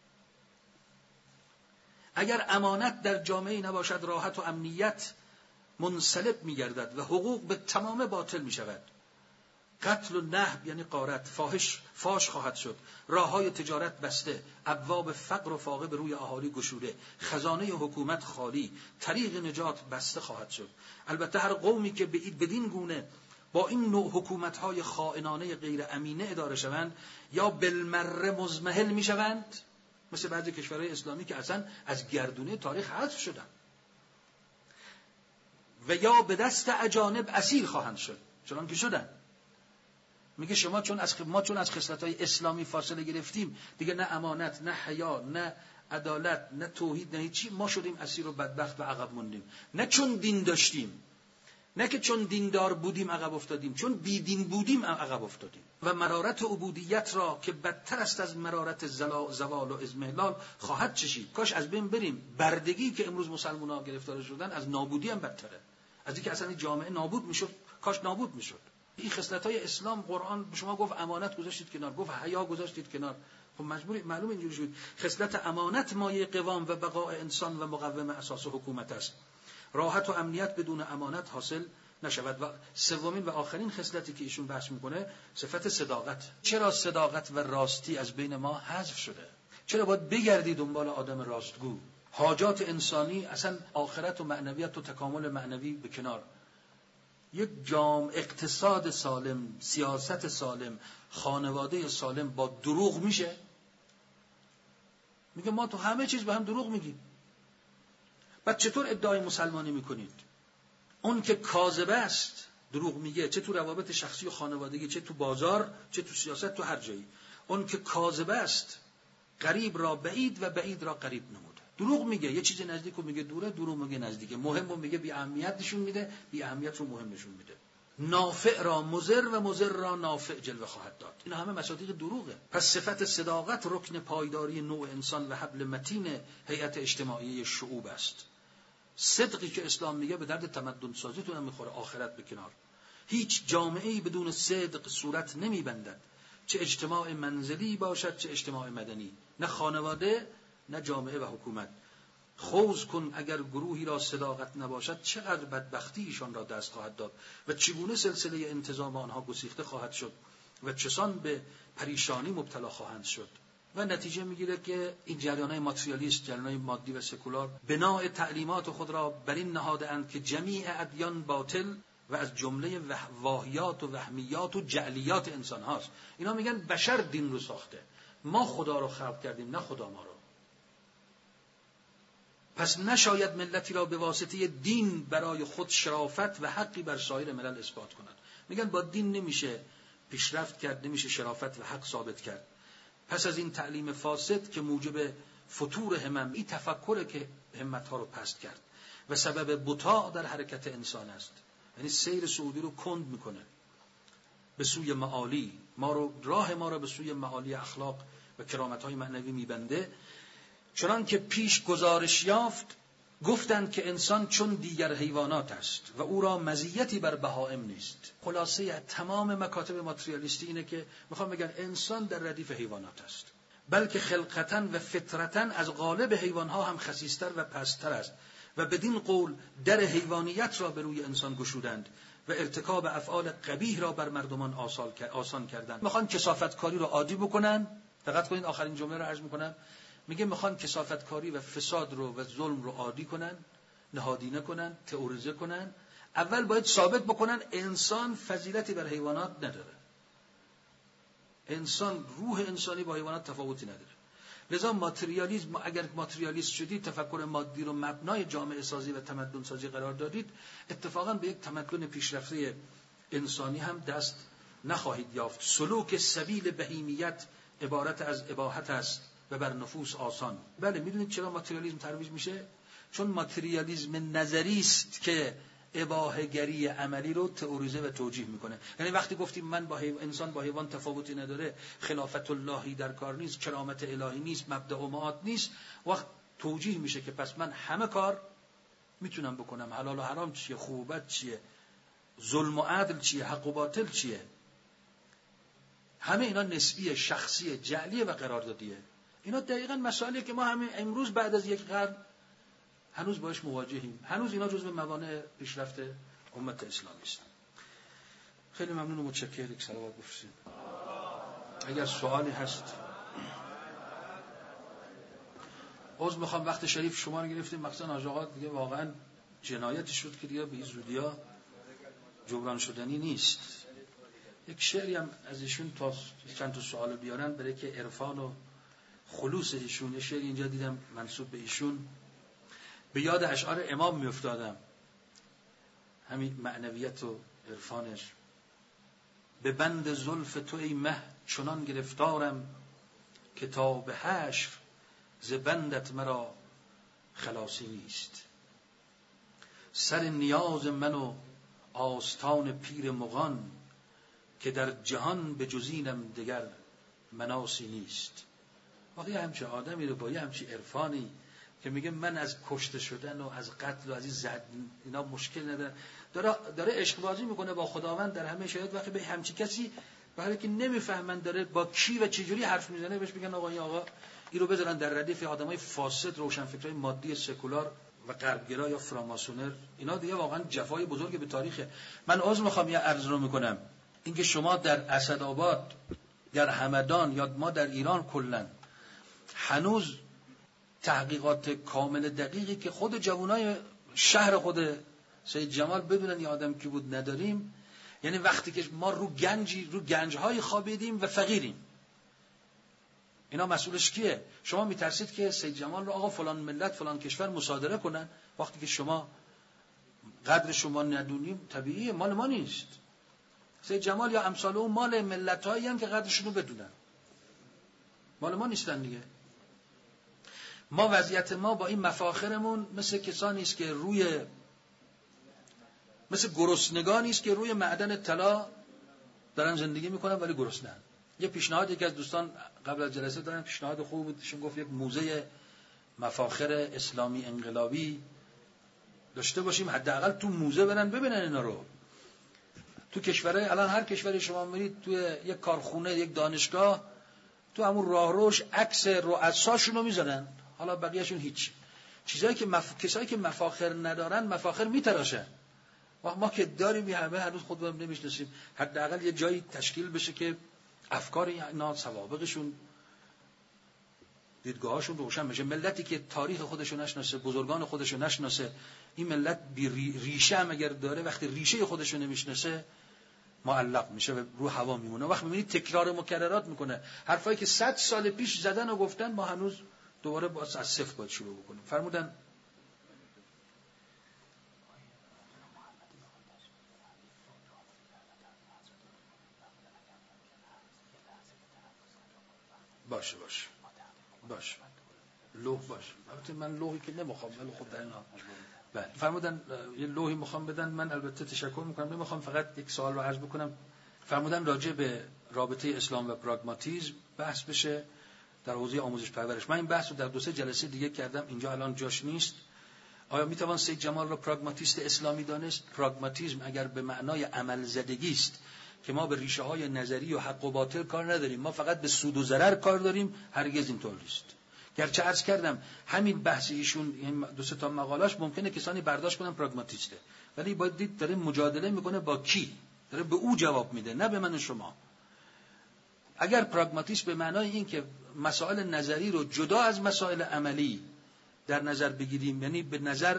اگر امانت در جامعه نباشد راحت و امنیت منسلب می‌گردد و حقوق به تمام باطل می‌شود. قتل و نهب یعنی غارت، فاحش فاش خواهد شد، راه‌های تجارت بسته، ابواب فقر و فاقه به روی اهالی گشوده، خزانه حکومت خالی، طریق نجات بسته خواهد شد. البته هر قومی که بدین گونه با این نوع حکومت‌های خائنانه غیر امینه اداره شوند یا بالمره مزمحل می‌شوند، مثل بعضی کشورهای اسلامی که اصلا از گردونه تاریخ حذف شدن و یا به دست اجانب اسیر خواهند شد، چنان که شدن. میگه شما چون از ما چون از خصلت‌های اسلامی فاصله گرفتیم، دیگه نه امانت، نه حیا، نه عدالت، نه توحید، نه هیچی، ما شدیم اسیر و بدبخت و عقب موندیم. نه چون دین داشتیم، نه که چون دیندار بودیم عقب افتادیم، چون بی دین بودیم عقب افتادیم. و مرارت عبودیت را که بدتر است از مرارت زوال و اضمحلال خواهد چشید. کاش از بین بریم. بردگی که امروز مسلمان‌ها گرفتار شدن از نابودی هم بدتره. از اینکه اصلا جامعه نابود میشد، کاش نابود میشد. این خصلت‌های اسلام، قرآن به شما گفت امانت گذاشتید کنار، گفت حیا گذاشتید کنار. خب مجبوری معلوم اینجوری شد. خصلت امانت مایه قوام و بقای انسان و مقوم اساس حکومت است. راحت و امنیت بدون امانت حاصل نشود. و سومین و آخرین خصلتی که ایشون بحث میکنه صفت صداقت. چرا صداقت و راستی از بین ما حذف شده؟ چرا باید بگردی دنبال آدم راستگو؟ حاجات انسانی، اصلا آخرت و معنویت و تکامل معنوی به کنار، یک جامعه اقتصاد سالم، سیاست سالم، خانواده سالم با دروغ میشه؟ میگه ما تو همه چیز به هم دروغ میگیم. بعد چطور ادعای مسلمانی میکنید؟ اون که کاذب است، دروغ میگه، چه تو روابط شخصی و خانوادگی، چه تو بازار، چه تو سیاست، تو هر جایی. اون که کاذب است، قریب را بعید و بعید را قریب نموده. دروغ میگه، یه چیز نزدیک رو میگه دوره، دروغ میگه نزدیکه، مهم رو میگه بی اهمیت نشون میده، بی اهمیت رو مهم نشون میده. نافع را مضر و مضر را نافع جلوه خواهد داد. این همه مصادیق دروغه. پس صفت صداقت رکن پایداری نوع انسان و حبل متین هیئت اجتماعی شعوب است. صدقی که اسلام میگه به درد تمدن سازیتون هم میخوره، آخرت به کنار. هیچ جامعه‌ای بدون صدق صورت نمیبندد، چه اجتماع منزلی باشد چه اجتماع مدنی، نه خانواده نه جامعه و حکومت. خوض کن اگر گروهی را صداقت نباشد چقدر بدبختی ایشان را دست خواهد داد و چگونه سلسله انتظام آنها گسیخته خواهد شد و چسان به پریشانی مبتلا خواهند شد. و نتیجه میگیره که این جریان‌های ماتریالیست، جریان‌های مادی و سکولار، بنای تعلیمات خود را بر این نهاده‌اند که جمیع ادیان باطل و از جمله واهیات و وهمیات و جعلیات انسان هاست. اینا میگن بشر دین رو ساخته، ما خدا رو خلق کردیم نه خدا ما رو. پس نشاید ملتی را به واسطه دین برای خود شرافت و حقی بر سایر ملل اثبات کنند. میگن با دین نمیشه پیشرفت کرد، نمیشه شرافت و حق ثابت کرد. پس از این تعلیم فاسد که موجب فتور همم، این تفکره که همتها رو پست کرد و سبب بطاء در حرکت انسان است. یعنی سیر سعودی رو کند میکنه به سوی معالی، ما رو راه ما رو به سوی معالی اخلاق و کرامت‌های معنوی میبنده. چنان که پیش گزارش یافت گفتند که انسان چون دیگر حیوانات است و او را مزیتی بر بهائم نیست. خلاصه تمام مکاتب ماتریالیستی اینه که میخوام بگن انسان در ردیف حیوانات است، بلکه خلقتاً و فطرتاً از غالب حیوانها هم خسیستر و پست‌تر است و بدین قول در حیوانیت را به روی انسان گشودند و ارتکاب افعال قبیح را بر مردمان آسان کردند. میخوان کثافتکاری رو عادی بکنن. دقت کنید آخرین جمله رو عرض میکنم. میگه میخوان کثافتکاری و فساد رو و ظلم رو عادی کنن، نهادینه کنن، تئوریزه کنن. اول باید ثابت بکنن انسان فضیلتی بر حیوانات نداره. انسان، روح انسانی با حیوانات تفاوتی نداره. لذا ماتریالیسم، اگر ماتریالیست شدید، تفکر مادی رو مبنای جامعه سازی و تمدن سازی قرار دادید، اتفاقا به یک تمدن پیشرفته انسانی هم دست نخواهید یافت. سلوک سبیل بهیمیت عبارت از اباحت است و بر نفوس آسان. بله، میدونید چرا ماتریالیسم ترویج میشه؟ چون ماتریالیسم نظری است که اباحه‌گری عملی رو تئوریزه و توجیه میکنه. یعنی وقتی گفتیم من با حیوان، انسان با حیوان تفاوتی نداره، خلافت اللهی در کار نیست، کرامت الهی نیست، مبدأ و معاد نیست، وقت توجیه میشه که پس من همه کار میتونم بکنم. حلال و حرام چیه، خوب و بد چیه، ظلم و عدل چیه، حق و باطل چیه. همه اینا نسبیه، شخصیه، جعلیه و قراردادیه. اینا دقیقاً مسائلیه که ما همین امروز بعد از یک قرن هنوز باش مواجهیم. هنوز اینا جزو موانع پیشرفت امت اسلامی است. خیلی ممنون و متشکرم. یک صلوات بفرستید. اگر سوالی هست. عذر میخوام وقت شریف شما رو گرفتیم، مخصوصا حاج آقا دیگه واقعا جنایتی شد که دیگه به این زودیا جبران شدنی نیست. یک شعری هم از ایشون تا چند تا سوال بیارن برای که عرفان و خلوص ایشون، یه شعری اینجا دیدم منسوب به ایشون، به یاد اشعار امام میافتادم، همین معنویت و عرفانش. به بند زلف تو ای مه چنان گرفتارم، که تا به حشر ز بندت مرا خلاصی نیست. سر نیاز من و آستان پیر مغان، که در جهان به جزینم دگر مناسی نیست. واقعی همچه آدمی رو با یه همچی عرفانی که میگه من از کشته شدن و از قتل و از این زد اینا مشکل نداره، داره داره عشق بازی میکنه با خداوند در همه شرایط. وقتی به همچی کسی برای که نمیفهمن داره با کی و چجوری حرف میزنه، بهش میگن آقا این آقا این رو بذارن در ردیف آدمای فاسد، روشنفکرای مادی سکولار و غربگرا یا فراماسونر. اینا دیگه واقعا جفای بزرگی به تاریخه. من عذر میخوام یه عرض رو میکنم، اینکه شما در اسدآباد، در همدان یا ما در ایران کلا هنوز تحقیقات کامل دقیقی که خود جوانای شهر خود سید جمال بدونن یه آدم کی بود نداریم. یعنی وقتی که ما رو گنجی رو گنج‌های خوابیدیم و فقیریم، اینا مسئولش کیه؟ شما میترسید که سید جمال رو آقا فلان ملت فلان کشور مصادره کنن، وقتی که شما قدر شما ندونیم طبیعیه، مال ما نیست. سید جمال یا امثال اون مال ملت‌هایی هم که قدرشون رو بدونن، مال ما نیستن دیگه. ما وضعیت ما با این مفاخرمون مثل کسانی است که روی مثل گرسنگانی است که روی معدن طلا دارن زندگی میکنن ولی گرسنه‌اند. یه پیشنهاد یکی از دوستان قبل از جلسه دادن، پیشنهاد خوب بود، ایشون گفت یک موزه مفاخر اسلامی انقلابی داشته باشیم، حداقل تو موزه برن ببینن اینا رو. تو کشورهای الان هر کشوری شما میرید توی یک کارخونه، یک دانشگاه، تو همون راهروش عکس رؤساشون رو میذارن، حالا بقیه‌شون هیچ. چیزایی که مف... کسایی که مفاخر ندارن مفاخر میتراشن. ما ما که داریم همه هنوز خودمون نمیشناسیم. حداقل یه جایی تشکیل بشه که افکار اینا، سوابقشون، دیدگاهاشون روشن بشه. ملتی که تاریخ خودشو نشناسه، بزرگان خودشو نشناسه، این ملت بی ریشه هم اگر داره، وقتی ریشه خودشو نمیشناسه معلق میشه و رو هوا میمونه. وقتی میبینید تکرار مکررات میکنه، حرفایی که صد سال پیش زدن و گفتن، ما هنوز دوباره باز از صفر باید شروع بکنیم. فرمودن باشه باشه باشه لوح باشه. البته من لوحی که نمیخوام، ولی خب در اینا بله. فرمودن یه لوحی میخوام بدن، من البته تشکر میکنم، نمیخوام، فقط یک سوال رو عرض بکنم. فرمودن راجع به رابطه اسلام و پراگماتیسم بحث بشه در حوزه آموزش پرورش. من این بحث رو در دو سه جلسه دیگه کردم، اینجا الان جاش نیست. آیا میتوان سید جمال رو پراگماتیست اسلامی دانست؟ پراگماتیسم اگر به معنای عمل زدگی است که ما به ریشه های نظری و حق و باطل کار نداریم، ما فقط به سود و ضرر کار داریم، هرگز اینطور نیست. گرچه عرض کردم همین بحث ایشون، این دو سه تا مقالاش ممکنه کسانی برداشت کنن پراگماتیسته، ولی باید دید داره مجادله میکنه با کی، داره به او جواب میده، نه به من و شما. اگر پراگماتیسم به معنای این که مسائل نظری رو جدا از مسائل عملی در نظر بگیریم، یعنی به نظر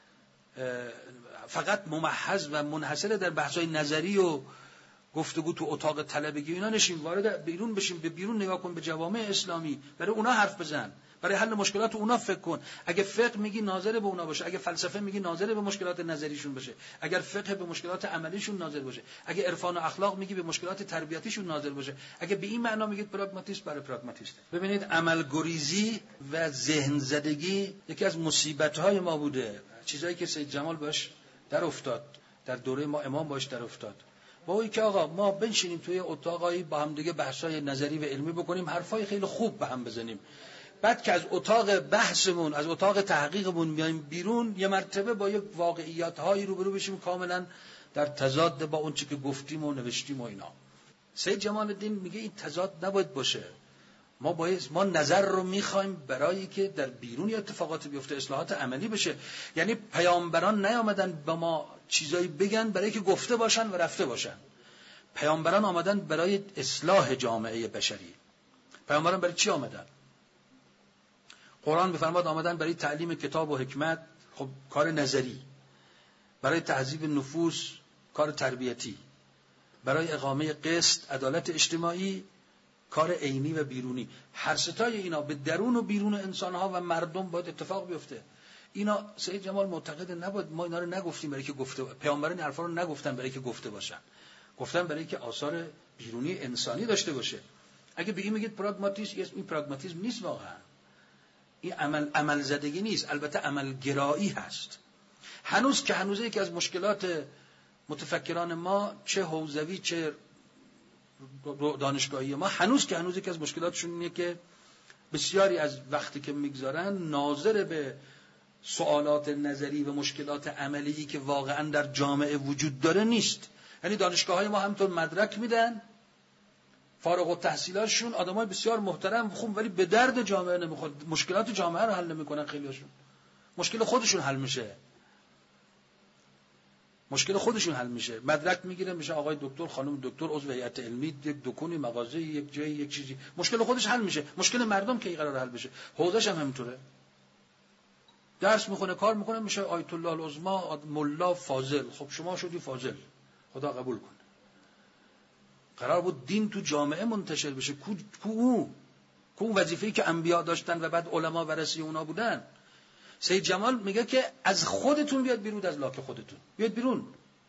فقط ممحض و منحصر در بحث‌های نظری و گفتگو تو اتاق طلبگی اینا نشیم، وارد بیرون بشیم، به بیرون نگاه کن، به جوامع اسلامی، برای اونا حرف بزن، برای حل مشکلات اونا فکر کن. اگه فقه میگی ناظر به اونا باشه، اگه فلسفه میگی ناظر به مشکلات نظریشون باشه، اگر فقه به مشکلات عملیشون ناظر باشه، اگه عرفان و اخلاق میگی به مشکلات تربیتیشون ناظر باشه. اگه به این معنا میگید پراگماتیسم، برای پراگماتیست. ببینید عملگریزی و ذهن زدگی یکی از مصیبت‌های ما بوده، چیزایی که سید جمال باش در افتاد، در دوره ما امام باش در افتاد. با اون که آقا ما بنشینیم توی اتاقایی با هم دیگه بحث‌های نظری و علمی بکنیم، حرفای خیلی خوب به هم بزنیم، بعد که از اتاق بحثمون، از اتاق تحقیقمون میایم بیرون، یه مرتبه با یک واقعیت‌هایی روبرو بشیم کاملا در تضاد با اون چی که گفتیم و نوشتیم و اینا. سید جمال الدین میگه این تضاد نباید باشه. ما باید ما نظر رو میخوایم برای که در بیرون اتفاقات بیفته، اصلاحات عملی بشه. یعنی پیامبران نیامدن با ما چیزایی بگن برای که گفته باشن و رفته باشن. پیامبران آمدن برای اصلاح جامعه بشری. پیامبران برای چی آمدن؟ قرآن میفرماد آمدن برای تعلیم کتاب و حکمت، خب کار نظری. برای تهذیب نفوس، کار تربیتی. برای اقامه قسط، عدالت اجتماعی، کار عینی و بیرونی. هر ستای اینا به درون و بیرون انسانها و مردم باید اتفاق بیفته. اینا سید جمال معتقد نباید ما اینا رو نگفتیم برای که گفته، پیامبران این حرفا رو نگفتن برای که گفته باشن، گفتن برای که آثار بیرونی انسانی داشته باشه. اگه بگیم میگید پراگماتیسم، این پراگماتیسم نیست واقعا. این عمل عمل زدگی نیست، البته عمل گرایی هست. هنوز که هنوز یکی از مشکلات متفکران ما، چه حوزوی چه دانشگاهی ما، هنوز که هنوز یکی از مشکلاتشون اینه که بسیاری از وقتی که میگذارن ناظر به سوالات نظری و مشکلات عملی که واقعا در جامعه وجود داره نیست. یعنی دانشگاه‌های ما همینطور مدرک میدن، فارغ التحصیلاشون آدمای بسیار محترم خوب، ولی به درد جامعه نمیخوره، مشکلات جامعه رو حل نمیکنن. خیلیاشون مشکل خودشون حل میشه، مشکل خودشون حل میشه. مدرک میگیره میشه آقای دکتر، خانم دکتر، عضو هیئت علمی، یک دکونی، مغازه، یک جایی، یک چیزی، مشکل خودش حل میشه. مشکل مردم کی قرار حل بشه؟ حوزش هم همینطوره. درس میخونه، کار میکنه، میشه آیت الله العظما، ملا فاضل. خب شما شدی فاضل، خدا قبول کنه. قرار بود دین تو جامعه منتشر بشه. کو کو او کو وظیفه‌ای که انبیا داشتن و بعد علما ورثه اونا بودن. سید جمال میگه که از خودتون بیاد بیرون، از لاک خودتون بیاد بیرون.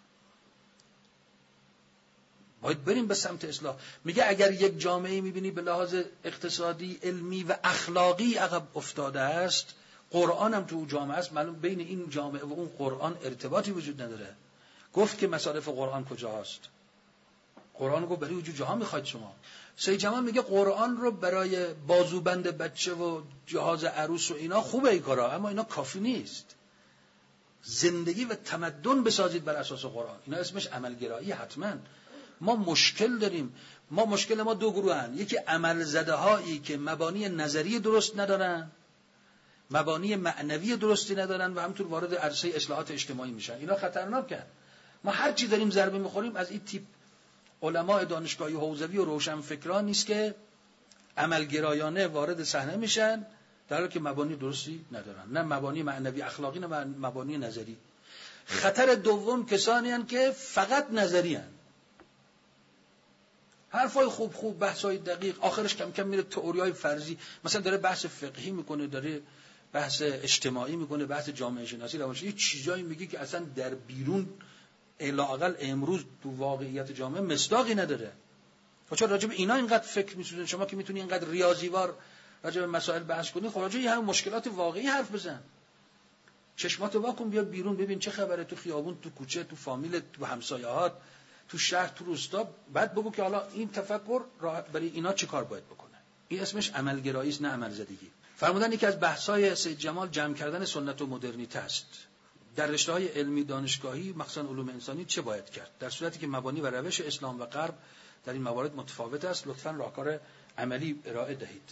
باید بریم به سمت اصلاح. میگه اگر یک جامعه میبینی به لحاظ اقتصادی، علمی و اخلاقی عقب افتاده است، قرآن هم تو جامعه است، معلوم بین این جامعه و اون قرآن ارتباطی وجود نداره. گفت که مصارف قرآن کجاست؟ قرآن گفت برای وجود جهان میخواید شما. سید جمال میگه قرآن رو برای بازوبند بچه و جهاز عروس و اینا خوبه این کارا، اما اینا کافی نیست. زندگی و تمدن بسازید بر اساس قرآن. اینا اسمش عملگرایی. حتما ما مشکل داریم. ما مشکل ما دو گروه هن. یکی عمل زده هایی که مبانی نظری درست ندارن، مبانی معنوی درستی ندارن و همینطور وارد عرصه اصلاحات اجتماعی میشن. اینا خطرناکن. ما هر چی داریم ضربه میخوریم از این تیپ علماء دانشگاهی حوزوی و روشنفکران نیست که عملگرایانه وارد صحنه میشن در حالی که مبانی درستی ندارن، نه مبانی معنوی اخلاقی نه مبانی نظری. خطر دوم کسانی هستند که فقط نظری هستند، حرفای خوب خوب، بحثای دقیق، آخرش کم کم میره تئوریای فرضی. مثلا داره بحث فقهی میکنه، داره بحث اجتماعی میکنه، بحث جامعه شناسی، روانشناسی، چیزایی میگه که اصلا در بیرون الاقل امروز تو واقعیت جامعه مصداقی نداره. چرا راجع به اینا اینقدر فکر می‌سوزن؟ شما که میتونی اینقدر ریاضیوار راجع به مسائل بحث کنی، خب راجع به همین مشکلات واقعی حرف بزن. چشماتو واکن، بیا بیرون ببین چه خبره تو خیابون، تو کوچه، تو فامیل، تو همسایه‌هات، تو شهر، تو روستا. بعد بگو که حالا این تفکر راحت برای اینا چه کار باید بکنه. این اسمش عملگرایی است، نه عمل زدگی. فرمودن یکی از بحث‌های سید جمال جمع کردن سنت و مدرنیته است. در رشته‌های علمی دانشگاهی مخصوصاً علوم انسانی چه باید کرد؟ در صورتی که مبانی و روش اسلام و غرب در این موارد متفاوت است، لطفاً راهکار عملی ارائه دهید.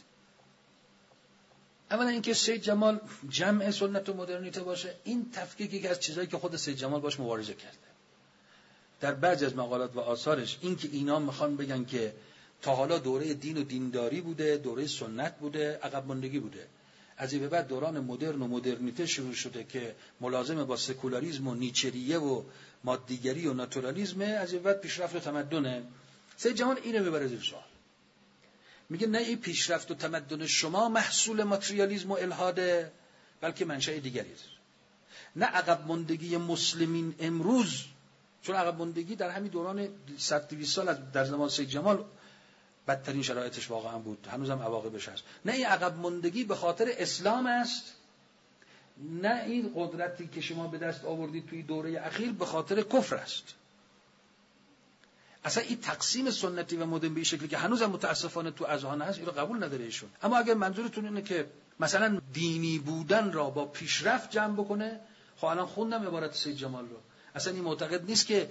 اولا اینکه سید جمال جمع سنت و مدرنیته باشه، این تفکیکی که از چیزایی که خود سید جمال باش مبارزه کرده. در بعضی از مقالات و آثارش این که اینا میخوان بگن که تا حالا دوره دین و دینداری بوده، دوره سنت بوده، عقب ماندگی بوده. از این به بعد دوران مدرن و مدرنیته شروع شده که ملازم با سکولاریسم و نیچریه و مادیگری و ناتورالیسم، از این بعد پیشرفت و تمدنه. سید جمال اینو میبره زیر سوال. میگه نه، این پیشرفت و تمدن شما محصول ماتریالیسم و الحاده، بلکه منشأ دیگری است. نه عقب ماندگی مسلمین امروز، چون عقب ماندگی در همین دوران صد دویست سال از در زمان سید جمال بدترین شرایطش واقعا بود، هنوزم عواقبش هست. نه این عقب ماندگی به خاطر اسلام است، نه این قدرتی که شما به دست آوردید توی دوره اخیر به خاطر کفر است. اصلا این تقسیم سنتی و مدرن به این شکلی که هنوز هم متاسفانه تو اذهان هست، اینو قبول نداره ایشون. اما اگر منظورتون اینه که مثلا دینی بودن را با پیشرفت جمع بکنه، خب الان خوندم عبارت سید جمال رو. اصلا این معتقد نیست که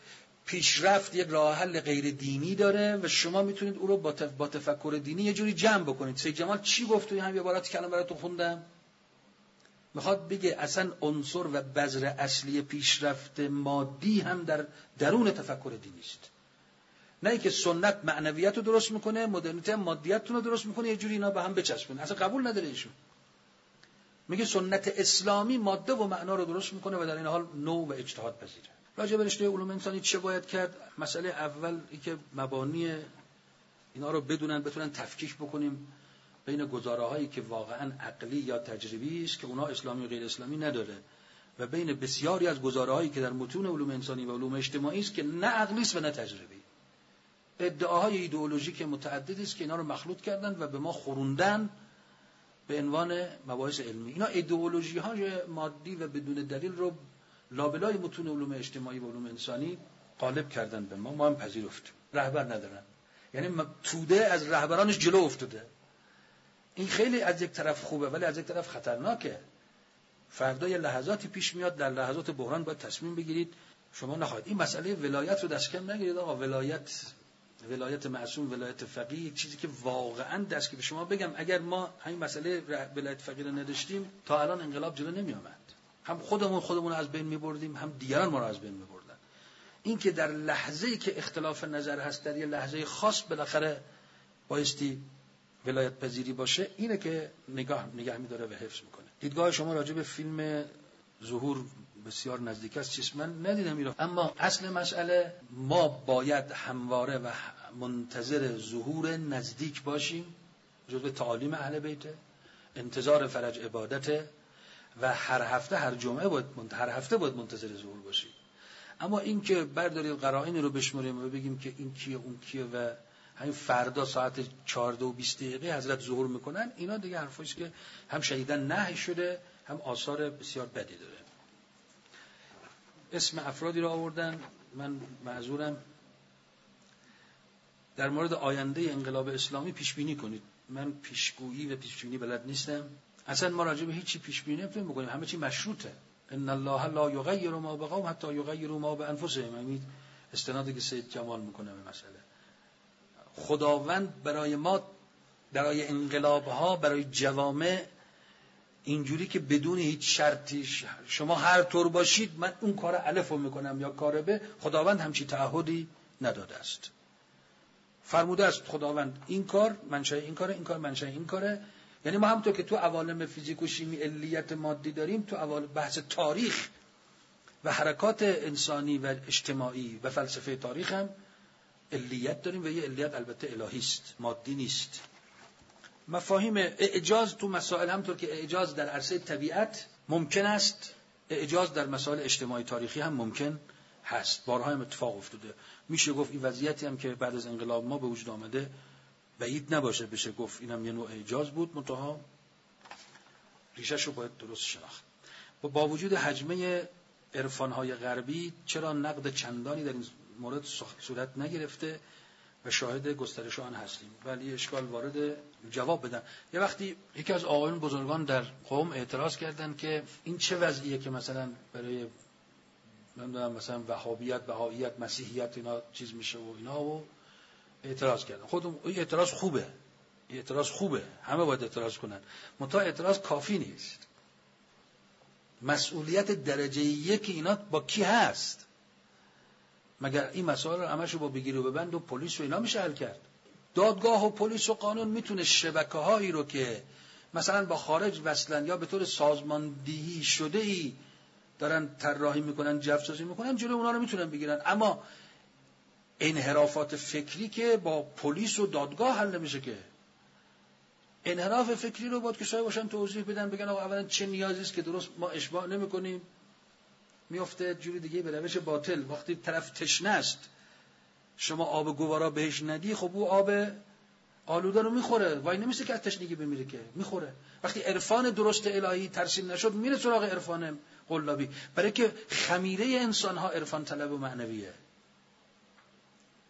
پیشرفت یک راه حل غیر دینی داره و شما میتونید او رو با, تف... با تفکر دینی یه جوری جمع بکنید. سید جمال چی گفت توی همین عبارتی که الان براتون خوندم؟ میخواد بگه اصلا عنصر و بذر اصلی پیشرفت مادی هم در درون تفکر دینی است. نه اینکه سنت معنویت رو درست میکنه، مدرنیته مادیت رو درست میکنه، یه جوری اینا به هم بچسبونه. اصلا قبول نداره ایشون. میگه سنت اسلامی ماده و معنا رو درست میکنه و در این حال نوع و اجتهاد پذیره. راجع به رشته علوم انسانی چه باید کرد؟ مسئله اول این که مبانی اینا رو بدونن، بتونن تفکیک بکنیم بین گزاره‌هایی که واقعا عقلی یا تجربی است که اونها اسلامی و غیر اسلامی نداره و بین بسیاری از گزاره‌هایی که در متون علوم انسانی و علوم اجتماعی است که نه عقلی است و نه تجربی. ادعاهای ایدئولوژیک متعددی است که اینا رو مخلوط کردن و به ما خوروندن به عنوان مباحث علمی. اینا ایدئولوژی‌های مادی و بدون دلیل رو لابلای متون علوم اجتماعی و علوم انسانی غالب کردن به ما. ما هم پذیرفتیم. رهبر ندارن. یعنی توده از رهبرانش جلو افتاده. این خیلی از یک طرف خوبه ولی از یک طرف خطرناکه. فردا یه لحظاتی پیش میاد، در لحظات بحران باید تصمیم بگیرید. شما نخواهید این مسئله ولایت رو دست کم نگیرید. آقا ولایت ولایت معصوم، ولایت فقیه، یک چیزی که واقعا دست که به شما بگم اگر ما همین مسئله ولایت فقیه رو نداشتیم تا الان انقلاب جلو نمی آمد. هم خودمون خودمون رو از بین می‌بردیم، هم دیگران ما رو از بین می‌بردن. این که در لحظه‌ای که اختلاف نظر هست در یه لحظه خاص بالاخره بایستی ولایت پذیری باشه، اینه که نگاه نگه می‌داره و حفظ می‌کنه. دیدگاه شما راجع به فیلم ظهور بسیار نزدیک است. چیز من ندیدم اینو، اما اصل مسئله ما باید همواره و منتظر ظهور نزدیک باشیم. جزء تعالیم اهل بیته، انتظار فرج عبادته و هر هفته هر جمعه باید هر هفته باید منتظر ظهور باشیم. اما این که برداریم قرائن رو بشمریم و بگیم که این کیه اون کیه و همین فردا ساعت چهارده و بیست دقیقه حضرت ظهور میکنن، اینا دیگه حرفاییه که هم شدیداً نهی شده هم آثار بسیار بدی داره. اسم افرادی رو آوردن، من معذورم. در مورد آینده انقلاب اسلامی پیش بینی کنید. من پیشگویی و پیشبینی بلد نیستم. اصلا ما راجع به هیچی پیش بینی نمی‌تونیم بکنیم. همه چی مشروطه. ان الله لا یغیر ما بقوم حتی یغیروا ما بانفسهم. همین استنادی که سید جمال میکنه به مسئله. خداوند برای ما، برای انقلاب‌ها، برای جوامع اینجوری که بدون هیچ شرطی شما هر طور باشید من اون کار الف رو میکنم یا کار ب، خداوند همچی تعهدی نداده است. فرموده است خداوند این کار منشأ این کاره، این کار منشأ این کاره. یعنی ما همونطور که تو عوالم فیزیک و شیمی علیت مادی داریم، تو عوالم بحث تاریخ و حرکات انسانی و اجتماعی و فلسفه تاریخ هم علیت داریم و یه علیت البته الهی است، مادی نیست. مفاهیم اعجاز تو مسائل همونطور که اعجاز در عرصه طبیعت ممکن است، اعجاز در مسائل اجتماعی تاریخی هم ممکن هست. بارها هم اتفاق افتاده. میشه گفت این وضعیتی هم که بعد از انقلاب ما به وجود آمده بعید نباشه بشه گفت اینم یه نوع اعجاز بود، منتها ریشه‌ش رو باید درست شناخت. و با وجود حجمه عرفان‌های غربی چرا نقد چندانی در این مورد صورت نگرفته و شاهد گسترش آن هستیم؟ ولی اشکال وارد جواب بدن. یه وقتی یکی از آقایون بزرگان در قم اعتراض کردند که این چه وضعیه که مثلا برای نمیدونم مثلا وهابیت، بهائیت، مسیحیت اینا چیز میشه و اینا، و اعتراض کردن. خودم این اعتراض خوبه، این اعتراض خوبه، همه باید اعتراض کنن، منتها اعتراض کافی نیست. مسئولیت درجه یک اینا با کی هست؟ مگر این مسائل رو همشو با بگیر و ببند و پلیس و اینا میشه حل کرد؟ دادگاه و پلیس و قانون میتونه شبکه‌هایی رو که مثلا با خارج وصلن یا به طور سازماندهی شده ای دارن طراحی میکنن، جفسازی میکنن، جلوی اونا رو میتونن بگیرن. اما انحرافات فکری که با پلیس و دادگاه حل نمیشه که. انحراف فکری رو باید کسایی باشن توضیح بدن، بگن آقا اولا چه نیازی است که درست ما اشباع نمیکنیم، میفته جوری دیگه به روش باطل. وقتی طرف تشنه است شما آب گوارا بهش ندی، خب او آب آلوده رو میخوره. وای نمیشه که از تشنگی بمیره که، میخوره. وقتی عرفان درست الهی ترسیم نشد میره سراغ عرفان قلابی، برای که خمیره انسان ها عرفان طلب و معنویه.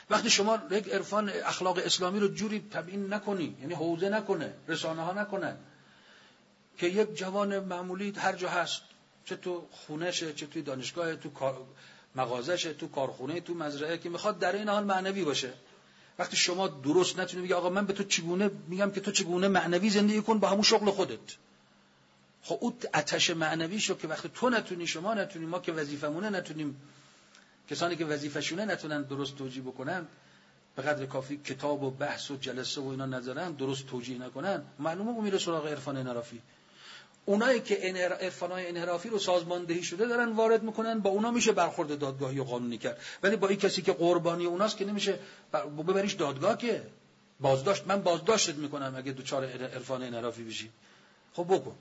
وقتی شما یک عرفان اخلاق اسلامی رو جوری تبیین نکنی، یعنی حوزه نکنه، رسانه ها نکنن، که یک جوان معمولی هر جا هست، چه تو خونهشه، چه توی دانشگاه، تو مغازشه، تو کارخونه، تو مزرعه، که میخواد در این حال معنوی باشه. وقتی شما درست نتونی بگی آقا من به تو چگونه میگم که تو چگونه معنوی زندگی کن با همون شغل خودت، خب اون آتش معنوی شو که وقتی تو نتونی، شما نتونی، ما که وظیفمونه نتونیم، کسانی که وظیفشونه نتونن درست توجیه بکنن، به قدر کافی کتاب و بحث و جلسه و اینا نذارن، درست توجیه نکنن، معلومه اون میره سراغ عرفان انحرافی. اونایی که عرفانای انحرافی رو سازماندهی شده دارن وارد میکنن، با اونا میشه برخورد دادگاهی و قانونی کرد، ولی با این کسی که قربانی اوناست که نمیشه ببریش دادگاه، که بازداشت، من بازداشتت میکنم اگه دوچار عرفان انحرافی بشی. خب بکن،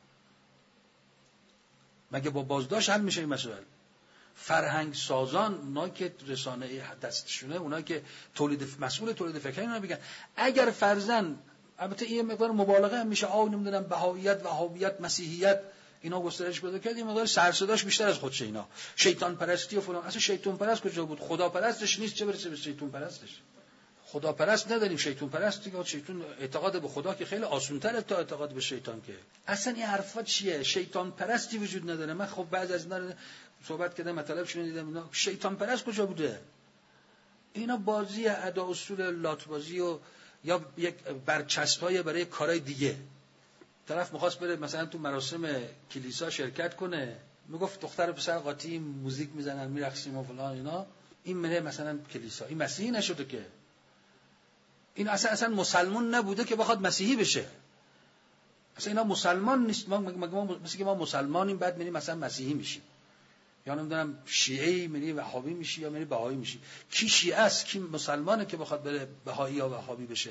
مگه با بازداشت حل میشه این مسئله؟ فرهنگ سازان، اونایی که رسانه دستشونه، اونایی که تولید مسئول تولید فکر اینا بگن اگر فرضاً، البته این مقدار مبالغه هم میشه، آ نمیدونم بهاییت، وهابیت، مسیحیت اینا گسترش پیدا کرد، این مقدار سرصداش بیشتر از خودشه، اینا شیطان پرستی و فلان. اصلا شیطان پرست کجا بود؟ خدا پرستش نیست، چه برسه به شیطان پرستش. خدا پرست نداریم، شیطان پرستی که شیطان اعتقاد به خدا که خیلی آسان‌تره تا اعتقاد به شیطان. که اصلا این حرفا چیه؟ شیطان پرستی وجود نداره. من خب بعضی از اینا صحبت کردم، مطلب شنیدم، اینا شیطان پرست کجا بوده؟ اینا بازی ادا اصول لات بازی و یا یک برچسبای برای کارهای دیگه. طرف می‌خواست بره مثلا تو مراسم کلیسا شرکت کنه، میگفت دختر و پسر قاطی موزیک میزنن، میرقصیم و فلان اینا، این میره مثلا کلیسا. این مسیحی نشده که، این اصلا اصلا مسلمان نبوده که بخواد مسیحی بشه. اصلا اینا مسلمان نیست. ما مثل که ما مسلمانیم بعد میریم مثلا مسیحی میشیم، یا نمیدونم شیعه‌ای میری وهابی میشی یا میری بهایی میشی. کی شیعه است، کی مسلمانه که بخواد بره بهایی یا وهابی بشه؟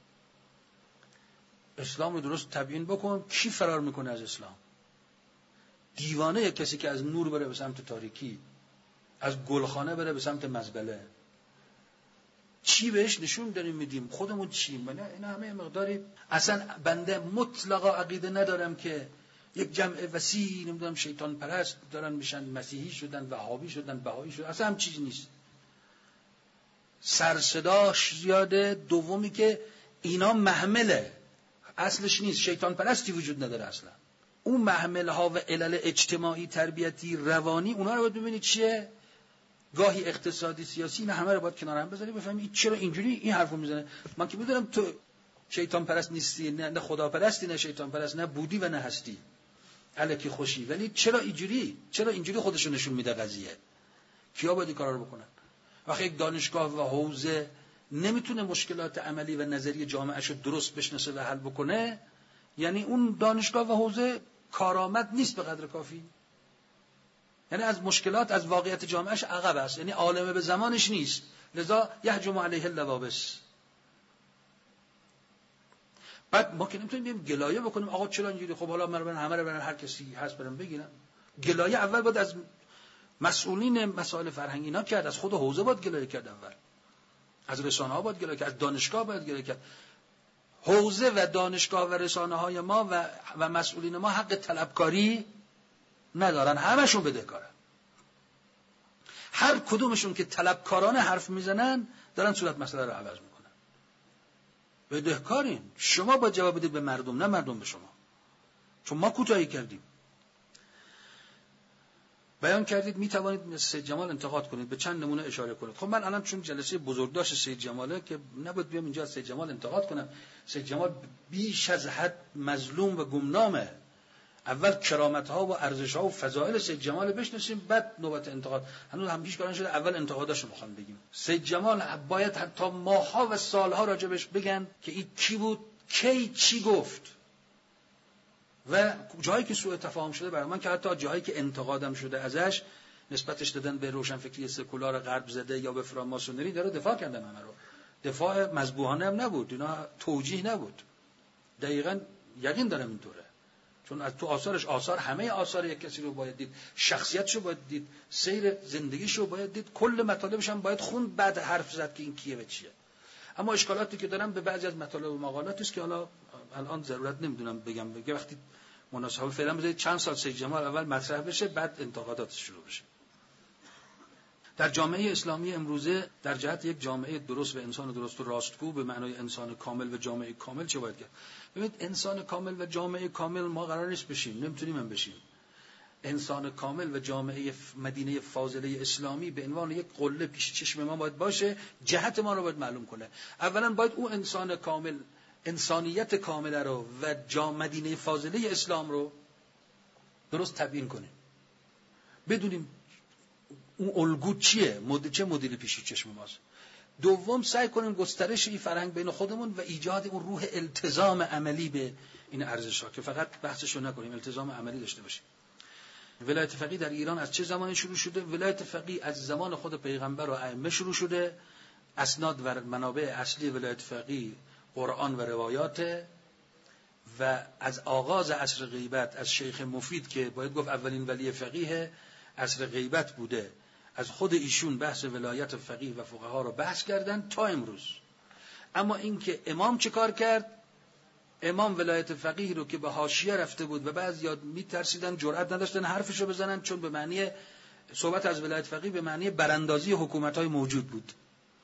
اسلام رو درست تبیین بکن. کی فرار میکنه از اسلام؟ دیوانه یک کسی که از نور بره به سمت تاریکی، از گلخانه بره به سمت مزبله. چی بهش نشون داریم میدیم؟ خودمون چی؟ من اینا همه مقداری. اصلا بنده مطلقا عقیده ندارم که یک جمع وسیع نمیدونم شیطان پرست دارن میشن مسیحی شدن، وهابی شدن، بهایی شدن. اصلا هم چیزی نیست. سرصداش زیاده. دومی که اینا محمله، اصلش نیست. شیطان پرستی وجود نداره اصلا. اون محمل ها و علل اجتماعی، تربیتی، روانی، اونا رو باید ببینید چیه. گاهی اقتصادی، سیاسی، نه همه رو باید کنار هم بذاری بفهمید چرا اینجوری این حرفو میزنه. من که میدونم تو شیطان پرست نیستی، نه خدا پرستی، نه شیطان پرست، نه بودی و نه هستی، الکی خوشی، ولی چرا اینجوری چرا اینجوری خودشو نشون میده قضیه؟ کیا باید این کارا رو بکنن؟ وقتی یک دانشگاه و حوزه نمیتونه مشکلات عملی و نظری جامعهشو درست بشناسه و حل بکنه، یعنی اون دانشگاه و حوزه کارآمد نیست به قدر کافی. یعنی از مشکلات، از واقعیت جامعهش عقب است، یعنی عالم به زمانش نیست، لذا یهجم علیه اللوابس. بعد ما که نمیتونیم بیم گلایه بکنیم آقا چرا اینجوری، خب حالا من همه رو برن هر کسی هست برن بگیرن. گلایه اول باید از مسئولین مسائل فرهنگی اینا کرد، از خود حوزه باید گلایه کرد، اول از رسانه ها باید گلایه کرد، از دانشگاه باید گلایه کرد. حوزه و دانشگاه و رسانه های ما و و مسئولین ما حق طلبکاری ندارن، همشون بدهکارن. هر کدومشون که طلبکارانه حرف میزنن دارن صورت مسئله رو عوض میکنن. بدهکارین. شما باید جواب بدید به مردم، نه مردم به شما، چون ما کوتاهی کردیم. بیان کردید میتوانید سید جمال انتقاد کنید، به چند نمونه اشاره کنید. خب من الان چون جلسه بزرگداشت سید جماله که نباید بیام اینجا سید جمال انتقاد کنم. سید جمال بیش از حد مظلوم و گمنامه. اول کرامت‌ها و ارزش‌ها و فضائل سید جمال بشناسیم، بعد نوبت انتقاد. هنوز هم پیش کاران شده اول انتقاداشو می‌خوام بگیم. سید جمال باید حتی ماه‌ها و سال‌ها راجبش بگن که این کی بود، کی چی گفت، و جایی که سوء تفاهم شده برای من که حتی جایی که انتقادم شده ازش نسبتش دادن به روشنفکری سکولار غرب زده یا به فراماسونری، داره دفاع کردن همه رو. دفاع مذبوحانه هم نبود، اینا توجیه نبود. دقیقاً یقین دارم اینطوره، چون از تو آثارش، آثار همه آثار یک کسی رو باید دید، شخصیتشو باید دید، سیر زندگیشو باید دید، کل مطالبش هم باید خوند، بعد حرف زد که این کیه و چیه. اما اشکالاتی که دارم به بعضی از مطالب و مقالاتی است که حالا الان ضرورت نمیدونم بگم، بگم وقتی مناسبه فعلا بذارید چند سال سید جمال اول مطرح بشه، بعد انتقادات شروع بشه. در جامعه اسلامی امروزه در جهت یک جامعه درست و انسان درست و راستگو به معنای انسان کامل و جامعه کامل چه باید کرد؟ ببینید انسان کامل و جامعه کامل ما قرار نیست بشیم، نمیتونیم هم بشیم. انسان کامل و جامعه مدینه فاضله اسلامی به عنوان یک قله پیش چشم ما باید باشه، جهت ما رو باید معلوم کنه. اولا باید اون انسان کامل، انسانیت کامل رو و جامعه مدینه فاضله اسلام رو درست تبیین کنیم، بدونیم اون الگو چیه، مد... چه مدلی پیش چشم ماست. دوم سعی کنیم گسترش این فرهنگ بین خودمون و ایجاد اون روح التزام عملی به این ارزش‌ها که فقط بحثشو نکنیم، التزام عملی داشته باشیم. ولایت فقیه در ایران از چه زمانی شروع شده؟ ولایت فقیه از زمان خود پیغمبر و ائمه شروع شده. اسناد و منابع اصلی ولایت فقیه قرآن و روایات و از آغاز عصر غیبت از شیخ مفید که باید گفت اولین ولی فقیه عصر غیبت بوده، از خود ایشون بحث ولایت فقیه و فقها رو بحث کردن تا امروز. اما اینکه امام چه کار کرد؟ امام ولایت فقیه رو که به حاشیه رفته بود و بعضیا میترسیدن، جرئت نداشتن حرفشو بزنن، چون به معنی صحبت از ولایت فقیه به معنی براندازی حکومت‌های موجود بود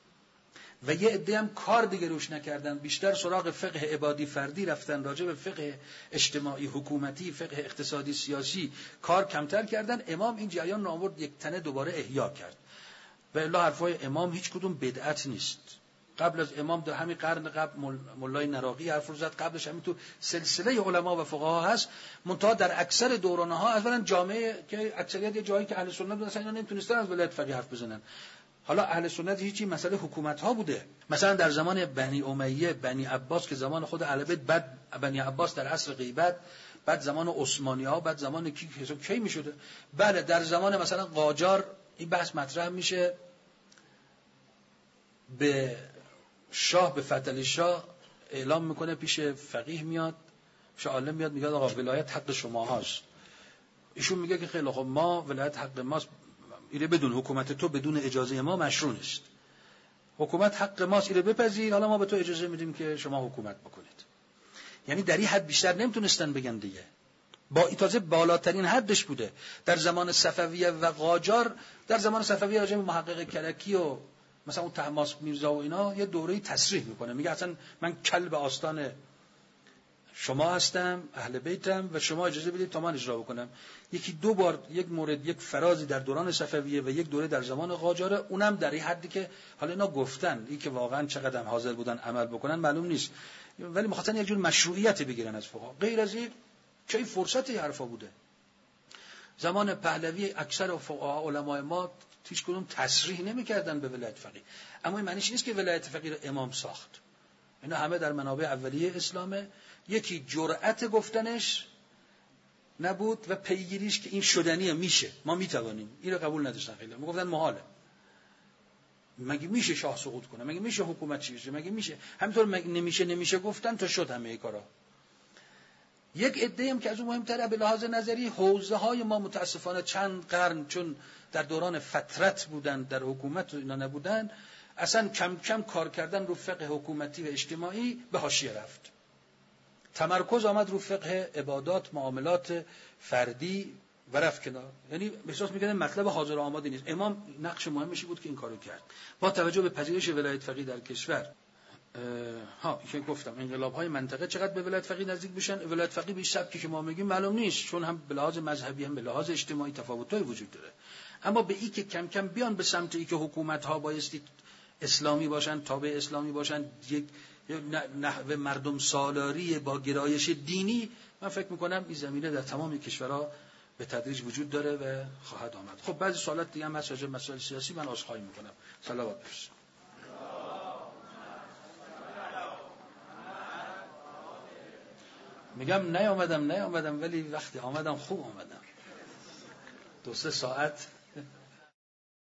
و یه عده هم کار دیگه روش نکردن، بیشتر سراغ فقه عبادی فردی رفتن، راجع به فقه اجتماعی حکومتی، فقه اقتصادی سیاسی کار کمتر کردن. امام این جریان رو آورد یک تنه دوباره احیا کرد. و الا حرفای امام هیچ کدوم بدعت نیست. قبل از امام در همین قرن قبل مولای نراقی حرف رو زد، قبلش همین تو سلسله علما و فقها هست. منتها در اکثر دوران‌ها اولا جامعه که اکثریت یه جایی که اهل سنت بودن اصلا نمیتونستن از ولایت فقیه حرف بزنن. حالا اهل سنت هیچی، مسئله حکومت ها بوده. مثلا در زمان بنی امیه، بنی عباس که زمان خود اهل بیت، بعد بنی عباس در عصر غیبت، بعد زمان عثمانی ها، بعد زمان کی کی میشده. بله در زمان مثلا قاجار این بحث مطرح میشه، به شاه به فتح شاه اعلام میکنه، پیش فقیه میاد، پیش عالم میاد، میگه آقا ولایت حق شما هاست. ایشون میگه که خیلی خب ما ولایت حق ماست، ایره بدون حکومت تو بدون اجازه ما مشروع نیست. حکومت حق ماست، ایره بپذیر، حالا ما به تو اجازه میدیم که شما حکومت بکنید. یعنی در این حد بیشتر نمیتونستن بگن دیگه. با تازه بالاترین حدش بوده. در زمان صفویه و قاجار، در زمان صفویه راجع به محقق کلکی و مثلا اون طهماسب میرزا و اینا یه دوره‌ای تصریح میکنه، میگه اصلا من کلب آستان شما هستم، اهل بیتم و شما اجازه بدید تا من اجرا بکنم. یکی دو بار یک مورد، یک فرازی در دوران صفویه و یک دوره در زمان قاجار، اونم در این حدی که حالا اینا گفتن، این که واقعا چقدر حاضر بودن عمل بکنن معلوم نیست، ولی می‌خواستن یک جور مشروعیت بگیرن از فقها. غیر از این چه فرصتی حرفا بوده. زمان پهلوی اکثر فقها علمای ما هیچ کدوم تصریح نمی‌کردن به ولایت فقیه. اما این معنیش نیست که ولایت فقیه رو امام ساخت. اینا همه در منابع اولیه اسلامه. یکی جرأت گفتنش نبود و پیگیریش که این شدنیه، میشه، ما میتوانیم، این رو قبول نداشتن. خیلی میگفتن محاله. مگه میشه شاه سقوط کنه؟ مگه میشه حکومت چی بشه؟ مگه میشه؟ همینطور مگه نمیشه نمیشه گفتن تا شد همه کارا. یک عده هم که از اون مهمتره به لحاظ نظری، حوزه های ما متاسفانه چند قرن چون در دوران فترت بودن، در حکومت اینا نبودن، اصلا کم کم کار کردن رو فقه حکومتی و اجتماعی به حاشیه رفت. تمرکز آمد رو فقه عبادات، معاملات فردی و رفت کنار. یعنی احساس می‌کنه مطلب حاضر آماده نیست. امام نقش مهمشی بود که این کارو کرد. با توجه به پذیرش ولایت فقیه در کشور، ها که گفتم انقلاب‌های منطقه چقدر به ولایت فقیه نزدیک بشن، ولایت فقیه به سبکی که ما میگیم معلوم نیست، چون هم به لحاظ مذهبی هم به لحاظ اجتماعی تفاوت‌های وجود داره. اما به این که کم کم بیان به سمت این که حکومت‌ها بایستی اسلامی باشن، تابع اسلامی باشن، یک نحوه مردم سالاری با گرایش دینی، من فکر میکنم این زمینه در تمام کشورها به تدریج وجود داره و خواهد آمد. خب بعضی سوالات دیگه هم هست راجع به مسائل سیاسی، من عذرخواهی میکنم. صلوات بفرستید. میگم نیامدم نیامدم ولی وقتی آمدم خوب آمدم. دو سه ساعت